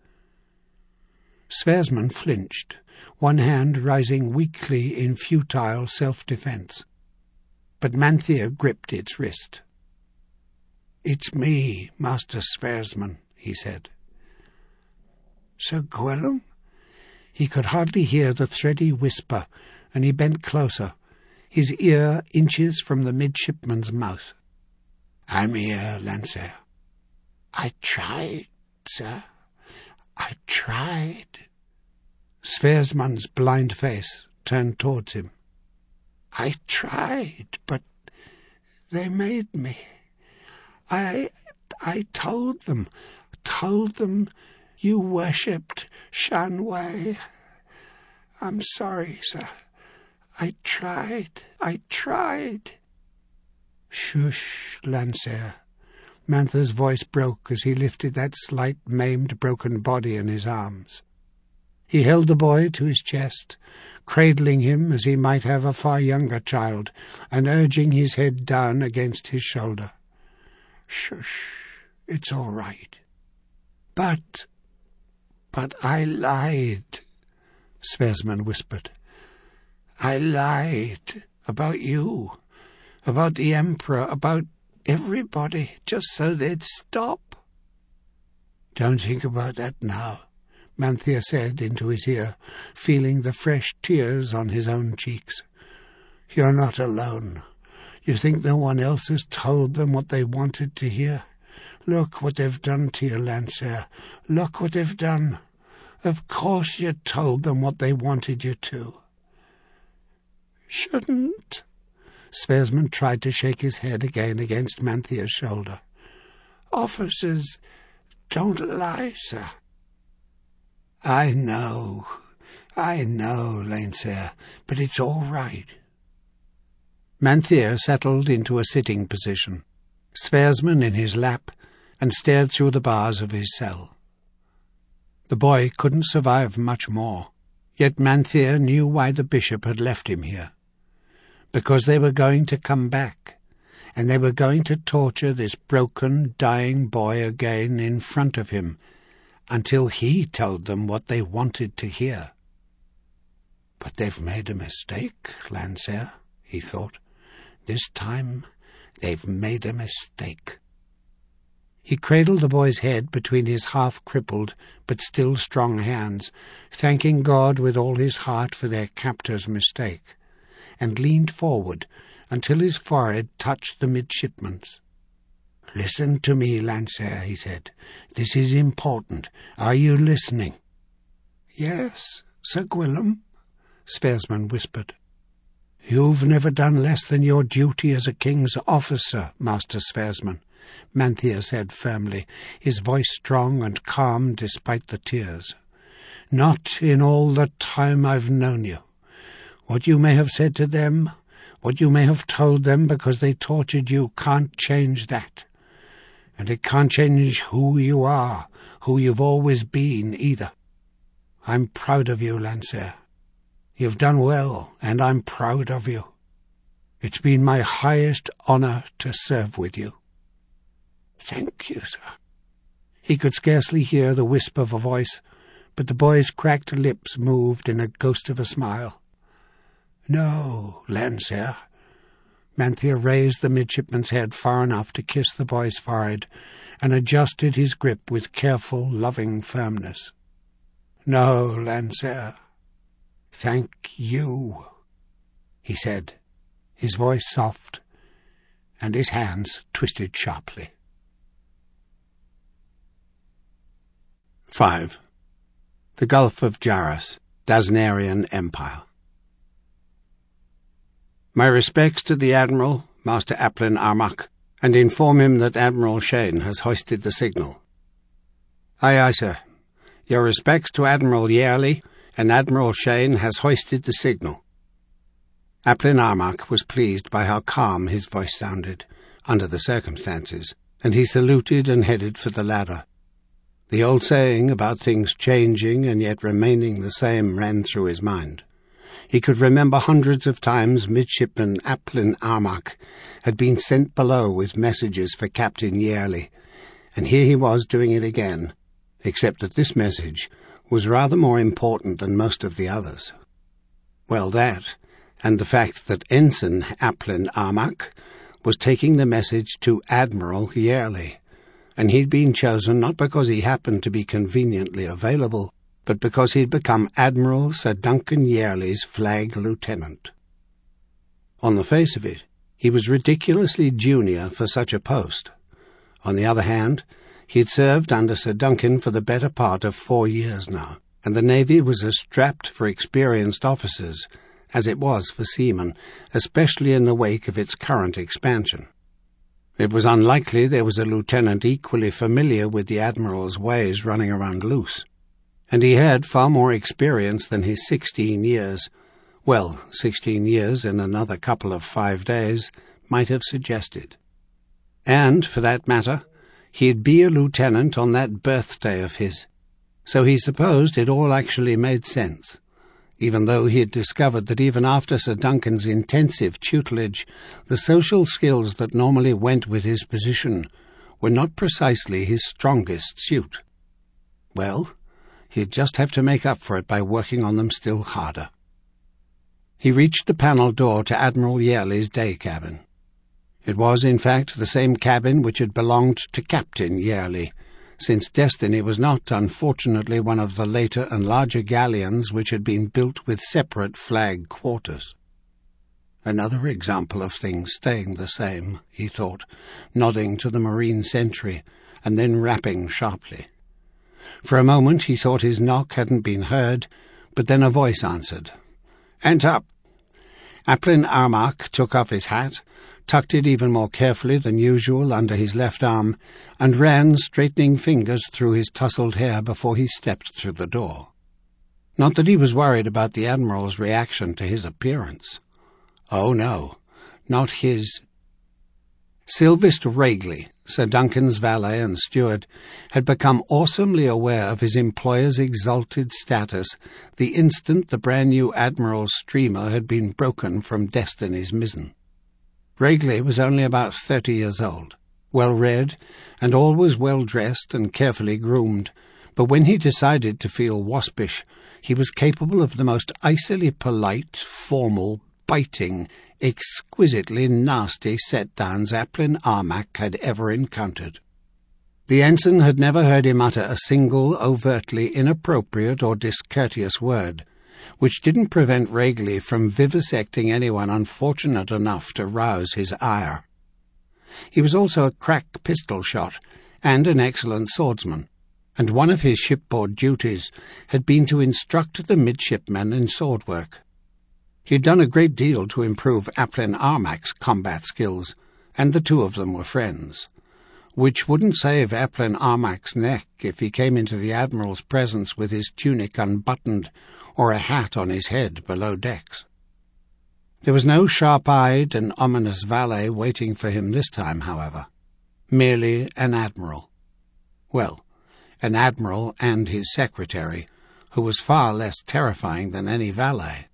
Sverrisman flinched, one hand rising weakly in futile self-defence. But Manthea gripped its wrist. "It's me, Master Sverrisman," he said. "Sir Gwillem?" He could hardly hear the thready whisper, and he bent closer, his ear inches from the midshipman's mouth. "I'm here, Lancer." "I tried, sir. I tried." Sverrisman's blind face turned towards him. "I tried, but they made me. I I told them, told them you worshipped Shan Wei. I'm sorry, sir. I tried, I tried." "Shush, Lancer." Manthea's voice broke as he lifted that slight, maimed, broken body in his arms. He held the boy to his chest, cradling him as he might have a far younger child, and urging his head down against his shoulder. "Shush, it's all right." But, but I lied," Sverrisman whispered. "I lied about you, about the Emperor, about everybody, just so they'd stop." "Don't think about that now," Manthea said into his ear, feeling the fresh tears on his own cheeks. "You're not alone. You think no one else has told them what they wanted to hear? Look what they've done to you, Lancer. Look what they've done. Of course you told them what they wanted you to." "Shouldn't." Sverrisman tried to shake his head again against Manthea's shoulder. "Officers don't lie, sir." "I know, I know, Lancer, but it's all right." Manthea settled into a sitting position, Sverrisman in his lap, and stared through the bars of his cell. The boy couldn't survive much more, yet Manthea knew why the bishop had left him here. Because they were going to come back, and they were going to torture this broken, dying boy again in front of him, until he told them what they wanted to hear. "But they've made a mistake, Lancer," he thought. "This time they've made a mistake." He cradled the boy's head between his half-crippled but still strong hands, thanking God with all his heart for their captor's mistake, and leaned forward until his forehead touched the midshipman's. "Listen to me, Lancer," he said. "This is important. Are you listening?" "Yes, Sir Gwillem," Sverrisman whispered. "You've never done less than your duty as a king's officer, Master Sverrisman," Manthea said firmly, his voice strong and calm despite the tears. "Not in all the time I've known you. What you may have said to them, what you may have told them because they tortured you, can't change that. And it can't change who you are, who you've always been, either. I'm proud of you, Lancer. You've done well, and I'm proud of you. It's been my highest honour to serve with you." "Thank you, sir." He could scarcely hear the wisp of a voice, but the boy's cracked lips moved in a ghost of a smile. "No, Lancer." Manthea raised the midshipman's head far enough to kiss the boy's forehead, and adjusted his grip with careful, loving firmness. "No, Lancer. Thank you," he said, his voice soft, and his hands twisted sharply. Five. The Gulf of Jaras, Dasnarian Empire. "My respects to the Admiral, Master Aplin Armak, and inform him that Admiral Shane has hoisted the signal." "Aye, aye, sir. Your respects to Admiral Yearly, and Admiral Shane has hoisted the signal." Aplin Armak was pleased by how calm his voice sounded, under the circumstances, and he saluted and headed for the ladder. The old saying about things changing and yet remaining the same ran through his mind. He could remember hundreds of times Midshipman Aplin Armagh had been sent below with messages for Captain Yearly, and here he was doing it again, except that this message was rather more important than most of the others. Well, that, and the fact that Ensign Aplin Armagh was taking the message to Admiral Yearly, and he'd been chosen not because he happened to be conveniently available, but because he'd become Admiral Sir Duncan Yearly's flag lieutenant. On the face of it, he was ridiculously junior for such a post. On the other hand, he had served under Sir Duncan for the better part of four years now, and the Navy was as strapped for experienced officers as it was for seamen, especially in the wake of its current expansion. It was unlikely there was a lieutenant equally familiar with the Admiral's ways running around loose, and he had far more experience than his sixteen years, well, sixteen years in another couple of five days, might have suggested. And, for that matter, he'd be a lieutenant on that birthday of his, so he supposed it all actually made sense, even though he had discovered that even after Sir Duncan's intensive tutelage, the social skills that normally went with his position were not precisely his strongest suit. Well, he'd just have to make up for it by working on them still harder. He reached the panel door to Admiral Yearly's day cabin. It was, in fact, the same cabin which had belonged to Captain Yearly, since Destiny was not, unfortunately, one of the later and larger galleons which had been built with separate flag quarters. Another example of things staying the same, he thought, nodding to the marine sentry, and then rapping sharply. For a moment he thought his knock hadn't been heard, but then a voice answered. "Enter!" Aplin Armagh took off his hat, tucked it even more carefully than usual under his left arm, and ran straightening fingers through his tousled hair before he stepped through the door. Not that he was worried about the Admiral's reaction to his appearance. Oh, no, not his. Sylvester Regley, Sir Duncan's valet and steward, had become awesomely aware of his employer's exalted status the instant the brand-new Admiral's streamer had been broken from Destiny's mizzen. Regley was only about thirty years old, well-read, and always well-dressed and carefully groomed, but when he decided to feel waspish, he was capable of the most icily polite, formal, biting, exquisitely nasty set-downs Aplin Armagh had ever encountered. The ensign had never heard him utter a single overtly inappropriate or discourteous word, which didn't prevent Regley from vivisecting anyone unfortunate enough to rouse his ire. He was also a crack pistol shot and an excellent swordsman, and one of his shipboard duties had been to instruct the midshipmen in sword work. He'd done a great deal to improve Aplin Armagh's combat skills, and the two of them were friends, which wouldn't save Aplin Armagh's neck if he came into the Admiral's presence with his tunic unbuttoned or a hat on his head below decks. There was no sharp-eyed and ominous valet waiting for him this time, however. Merely an admiral. Well, an admiral and his secretary, who was far less terrifying than any valet.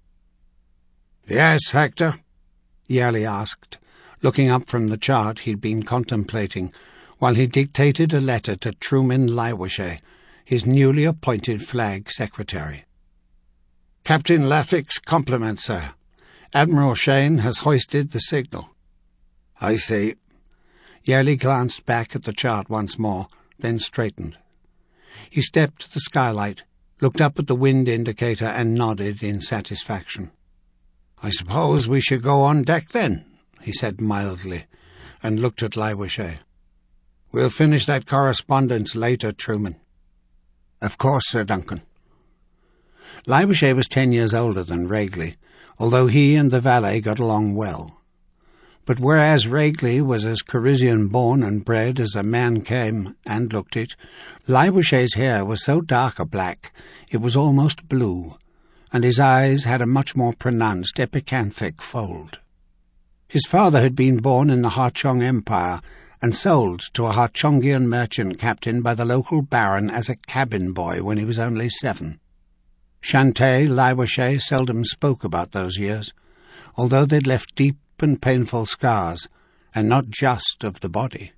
"Yes, Hector?" Yearly asked, looking up from the chart he'd been contemplating while he dictated a letter to Truman Lywashay, his newly appointed flag secretary. "Captain Lathick's compliments, sir. Admiral Shane has hoisted the signal." "I see." Yearly glanced back at the chart once more, then straightened. He stepped to the skylight, looked up at the wind indicator, and nodded in satisfaction. "I suppose we should go on deck, then," he said mildly, and looked at Lywashay. "We'll finish that correspondence later, Truman." "Of course, Sir Duncan." Lywashay was ten years older than Regley, although he and the valet got along well. But whereas Regley was as Parisian-born and bred as a man came, and looked it, Lywashay's hair was so dark a black it was almost blue, and his eyes had a much more pronounced epicanthic fold. His father had been born in the Har Chung Empire and sold to a Harchongian merchant captain by the local baron as a cabin boy when he was only seven. Shantae Laiwashe seldom spoke about those years, although they'd left deep and painful scars, and not just of the body.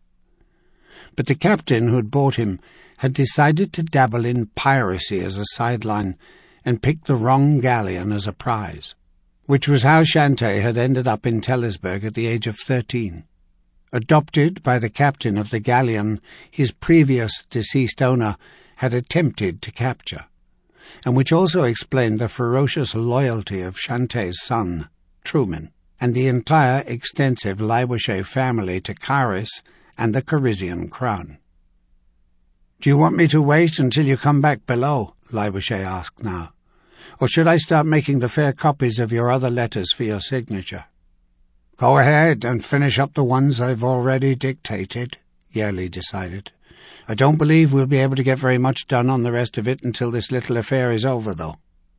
But the captain who'd bought him had decided to dabble in piracy as a sideline and picked the wrong galleon as a prize, which was how Shantae had ended up in Tellisburg at the age of thirteen. Adopted by the captain of the galleon his previous deceased owner had attempted to capture, and which also explained the ferocious loyalty of Shantae's son, Truman, and the entire extensive Laiwashe family to Caris and the Carisian crown. "Do you want me to wait until you come back below?" Laiwashe asked now. "Or should I start making the fair copies of your other letters for your signature?" "Go ahead and finish up the ones I've already dictated," Yerli decided. "I don't believe we'll be able to get very much done on the rest of it until this little affair is over, though."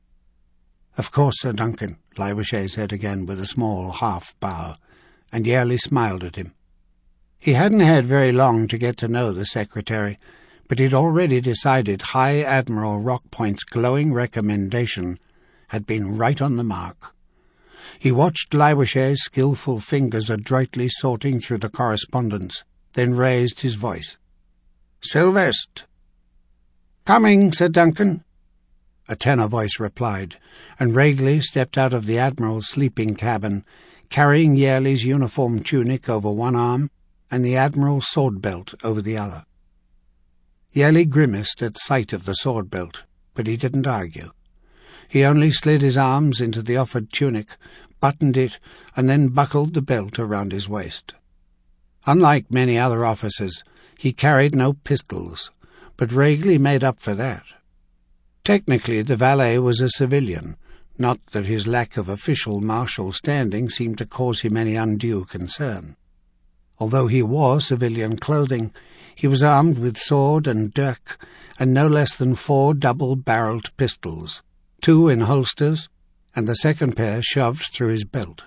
"Of course, Sir Duncan," Laiwashe said again with a small half-bow, and Yerli smiled at him. He hadn't had very long to get to know the secretary, but he'd already decided High Admiral Rockpoint's glowing recommendation had been right on the mark. He watched Laiwashe's skillful fingers adroitly sorting through the correspondence, then raised his voice. "Sylvest!" "Coming," said Duncan. A tenor voice replied, and Regley stepped out of the Admiral's sleeping cabin, carrying Yerli's uniform tunic over one arm and the Admiral's sword belt over the other. Yerli grimaced at sight of the sword belt, but he didn't argue. He only slid his arms into the offered tunic, buttoned it, and then buckled the belt around his waist. Unlike many other officers, he carried no pistols, but Regley made up for that. Technically, the valet was a civilian, not that his lack of official martial standing seemed to cause him any undue concern. Although he wore civilian clothing, he was armed with sword and dirk, and no less than four double-barreled pistols, two in holsters, and the second pair shoved through his belt.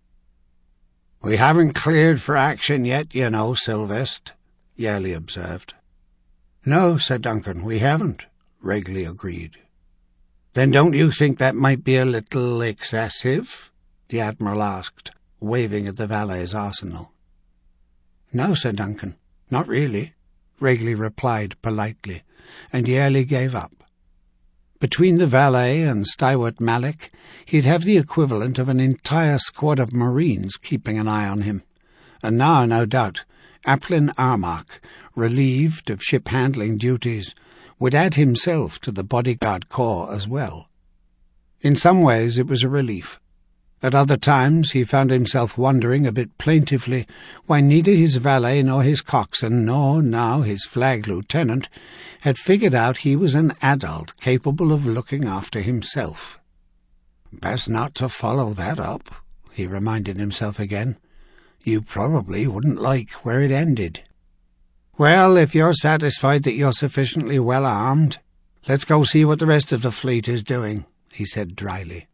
"We haven't cleared for action yet, you know, Sylvest," Yerli observed. "No," said Duncan, "we haven't," Regley agreed. "Then don't you think that might be a little excessive?" the Admiral asked, waving at the valet's arsenal. "No," said Duncan, "not really," Regley replied politely, and Yerli gave up. Between the valet and Stywart Malik, he'd have the equivalent of an entire squad of Marines keeping an eye on him, and now, no doubt, Aplin Armagh, relieved of ship-handling duties, would add himself to the bodyguard corps as well. In some ways it was a relief. At other times he found himself wondering a bit plaintively why neither his valet nor his coxswain nor now his flag lieutenant had figured out he was an adult capable of looking after himself. "Best not to follow that up," he reminded himself again. "You probably wouldn't like where it ended." "Well, if you're satisfied that you're sufficiently well armed, let's go see what the rest of the fleet is doing," he said dryly.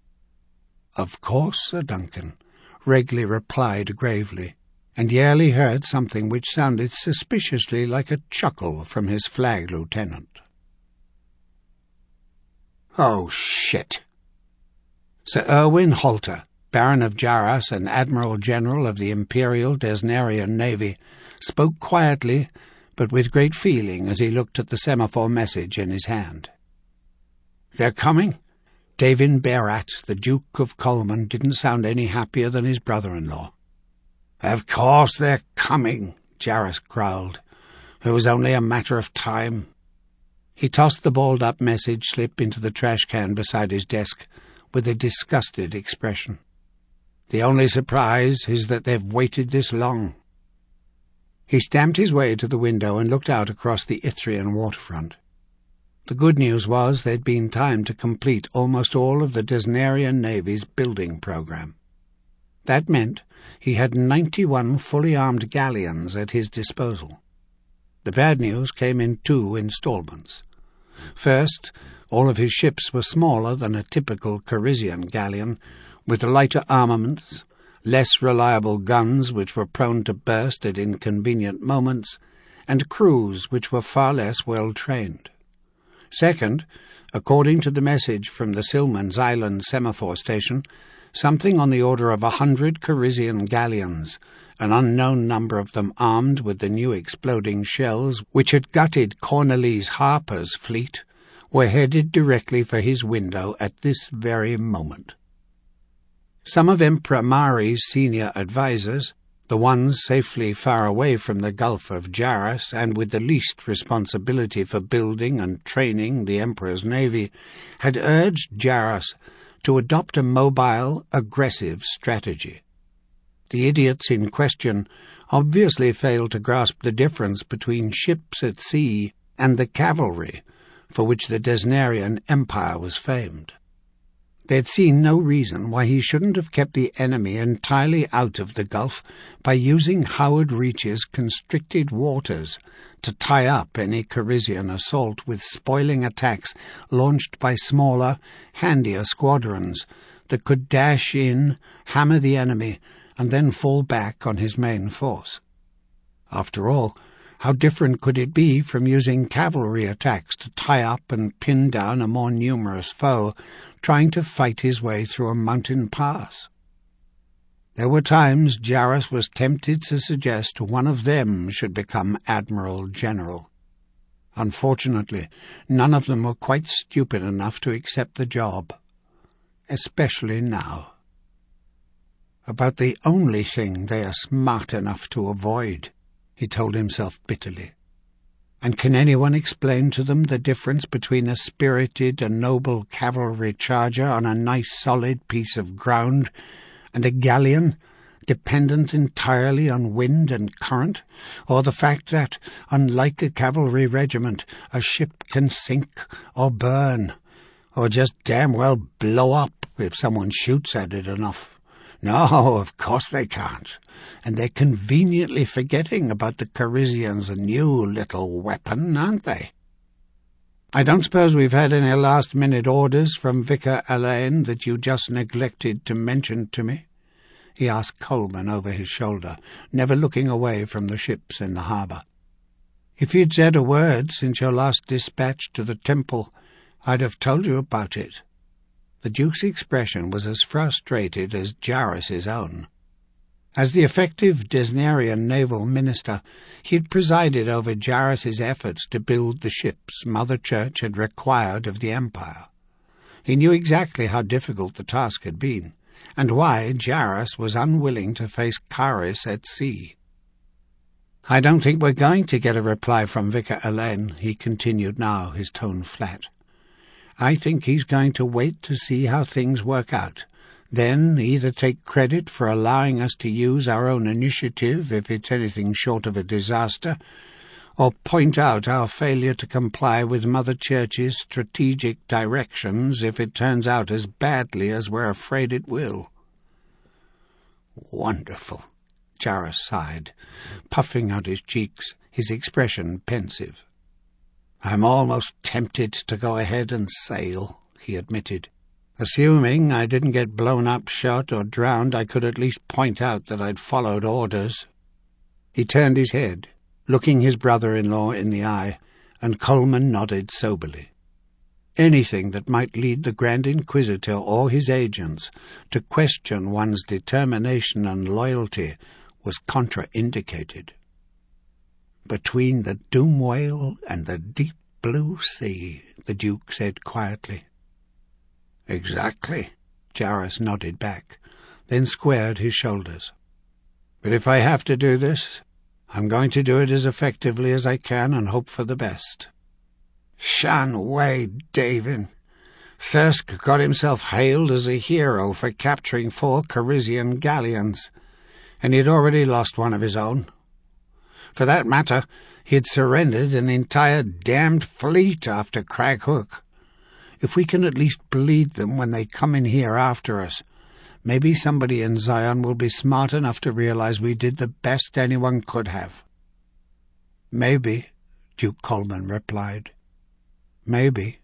"Of course, Sir Duncan," Regley replied gravely, and Yerli heard something which sounded suspiciously like a chuckle from his flag lieutenant. "Oh, shit!" Sir Erwin Halter, Baron of Jarras and Admiral-General of the Imperial Desnarian Navy, spoke quietly but with great feeling as he looked at the semaphore message in his hand. "They're coming?" Davin Berat, the Duke of Coleman, didn't sound any happier than his brother-in-law. "Of course they're coming," Jarras growled. "It was only a matter of time." He tossed the balled-up message slip into the trash can beside his desk with a disgusted expression. "The only surprise is that they've waited this long." He stamped his way to the window and looked out across the Ithrian waterfront. The good news was there'd been time to complete almost all of the Desnarian Navy's building program. That meant he had ninety-one fully armed galleons at his disposal. The bad news came in two installments. First, all of his ships were smaller than a typical Carisian galleon, with lighter armaments, less reliable guns which were prone to burst at inconvenient moments, and crews which were far less well trained. Second, according to the message from the Silman's Island semaphore station, something on the order of a hundred Carisian galleons, an unknown number of them armed with the new exploding shells which had gutted Cornelis Harper's fleet, were headed directly for his window at this very moment. Some of Emperor Mari's senior advisers, the ones safely far away from the Gulf of Jaras and with the least responsibility for building and training the Emperor's navy, had urged Jaras to adopt a mobile, aggressive strategy. The idiots in question obviously failed to grasp the difference between ships at sea and the cavalry, for which the Desnarian Empire was famed. They'd seen no reason why he shouldn't have kept the enemy entirely out of the Gulf by using Howard Reach's constricted waters to tie up any Carisian assault with spoiling attacks launched by smaller, handier squadrons that could dash in, hammer the enemy, and then fall back on his main force. After all, how different could it be from using cavalry attacks to tie up and pin down a more numerous foe trying to fight his way through a mountain pass? There were times Jaras was tempted to suggest one of them should become Admiral General. Unfortunately, none of them were quite stupid enough to accept the job, especially now. About the only thing they are smart enough to avoid, he told himself bitterly. And can anyone explain to them the difference between a spirited and noble cavalry charger on a nice solid piece of ground and a galleon dependent entirely on wind and current, or the fact that, unlike a cavalry regiment, a ship can sink or burn, or just damn well blow up if someone shoots at it enough? No, of course they can't, and they're conveniently forgetting about the Carisians' new little weapon, aren't they? I don't suppose we've had any last-minute orders from Vicar Alain that you just neglected to mention to me? He asked Coleman over his shoulder, never looking away from the ships in the harbour. If you'd said a word since your last dispatch to the temple, I'd have told you about it. The Duke's expression was as frustrated as Jaras's own. As the effective Desnarian naval minister, he had presided over Jaras's efforts to build the ships Mother Church had required of the Empire. He knew exactly how difficult the task had been, and why Jaras was unwilling to face Caris at sea. "I don't think we're going to get a reply from Vicar Alain," he continued now, his tone flat. "I think he's going to wait to see how things work out, then either take credit for allowing us to use our own initiative if it's anything short of a disaster, or point out our failure to comply with Mother Church's strategic directions if it turns out as badly as we're afraid it will." "Wonderful," Jaras sighed, puffing out his cheeks, his expression pensive. "I'm almost tempted to go ahead and sail," he admitted. "Assuming I didn't get blown up, shot, or drowned, I could at least point out that I'd followed orders." He turned his head, looking his brother-in-law in the eye, and Coleman nodded soberly. Anything that might lead the Grand Inquisitor or his agents to question one's determination and loyalty was contraindicated. "Between the Doom Whale and the deep blue sea," the Duke said quietly. "Exactly," Jaras nodded back, then squared his shoulders. "But if I have to do this, I'm going to do it as effectively as I can and hope for the best." "Shan Wei, David. Thirsk got himself hailed as a hero for capturing four Carisian galleons, and he'd already lost one of his own. For that matter, he'd surrendered an entire damned fleet after Craghook. If we can at least bleed them when they come in here after us, maybe somebody in Zion will be smart enough to realize we did the best anyone could have." "Maybe," Duke Coleman replied. "Maybe."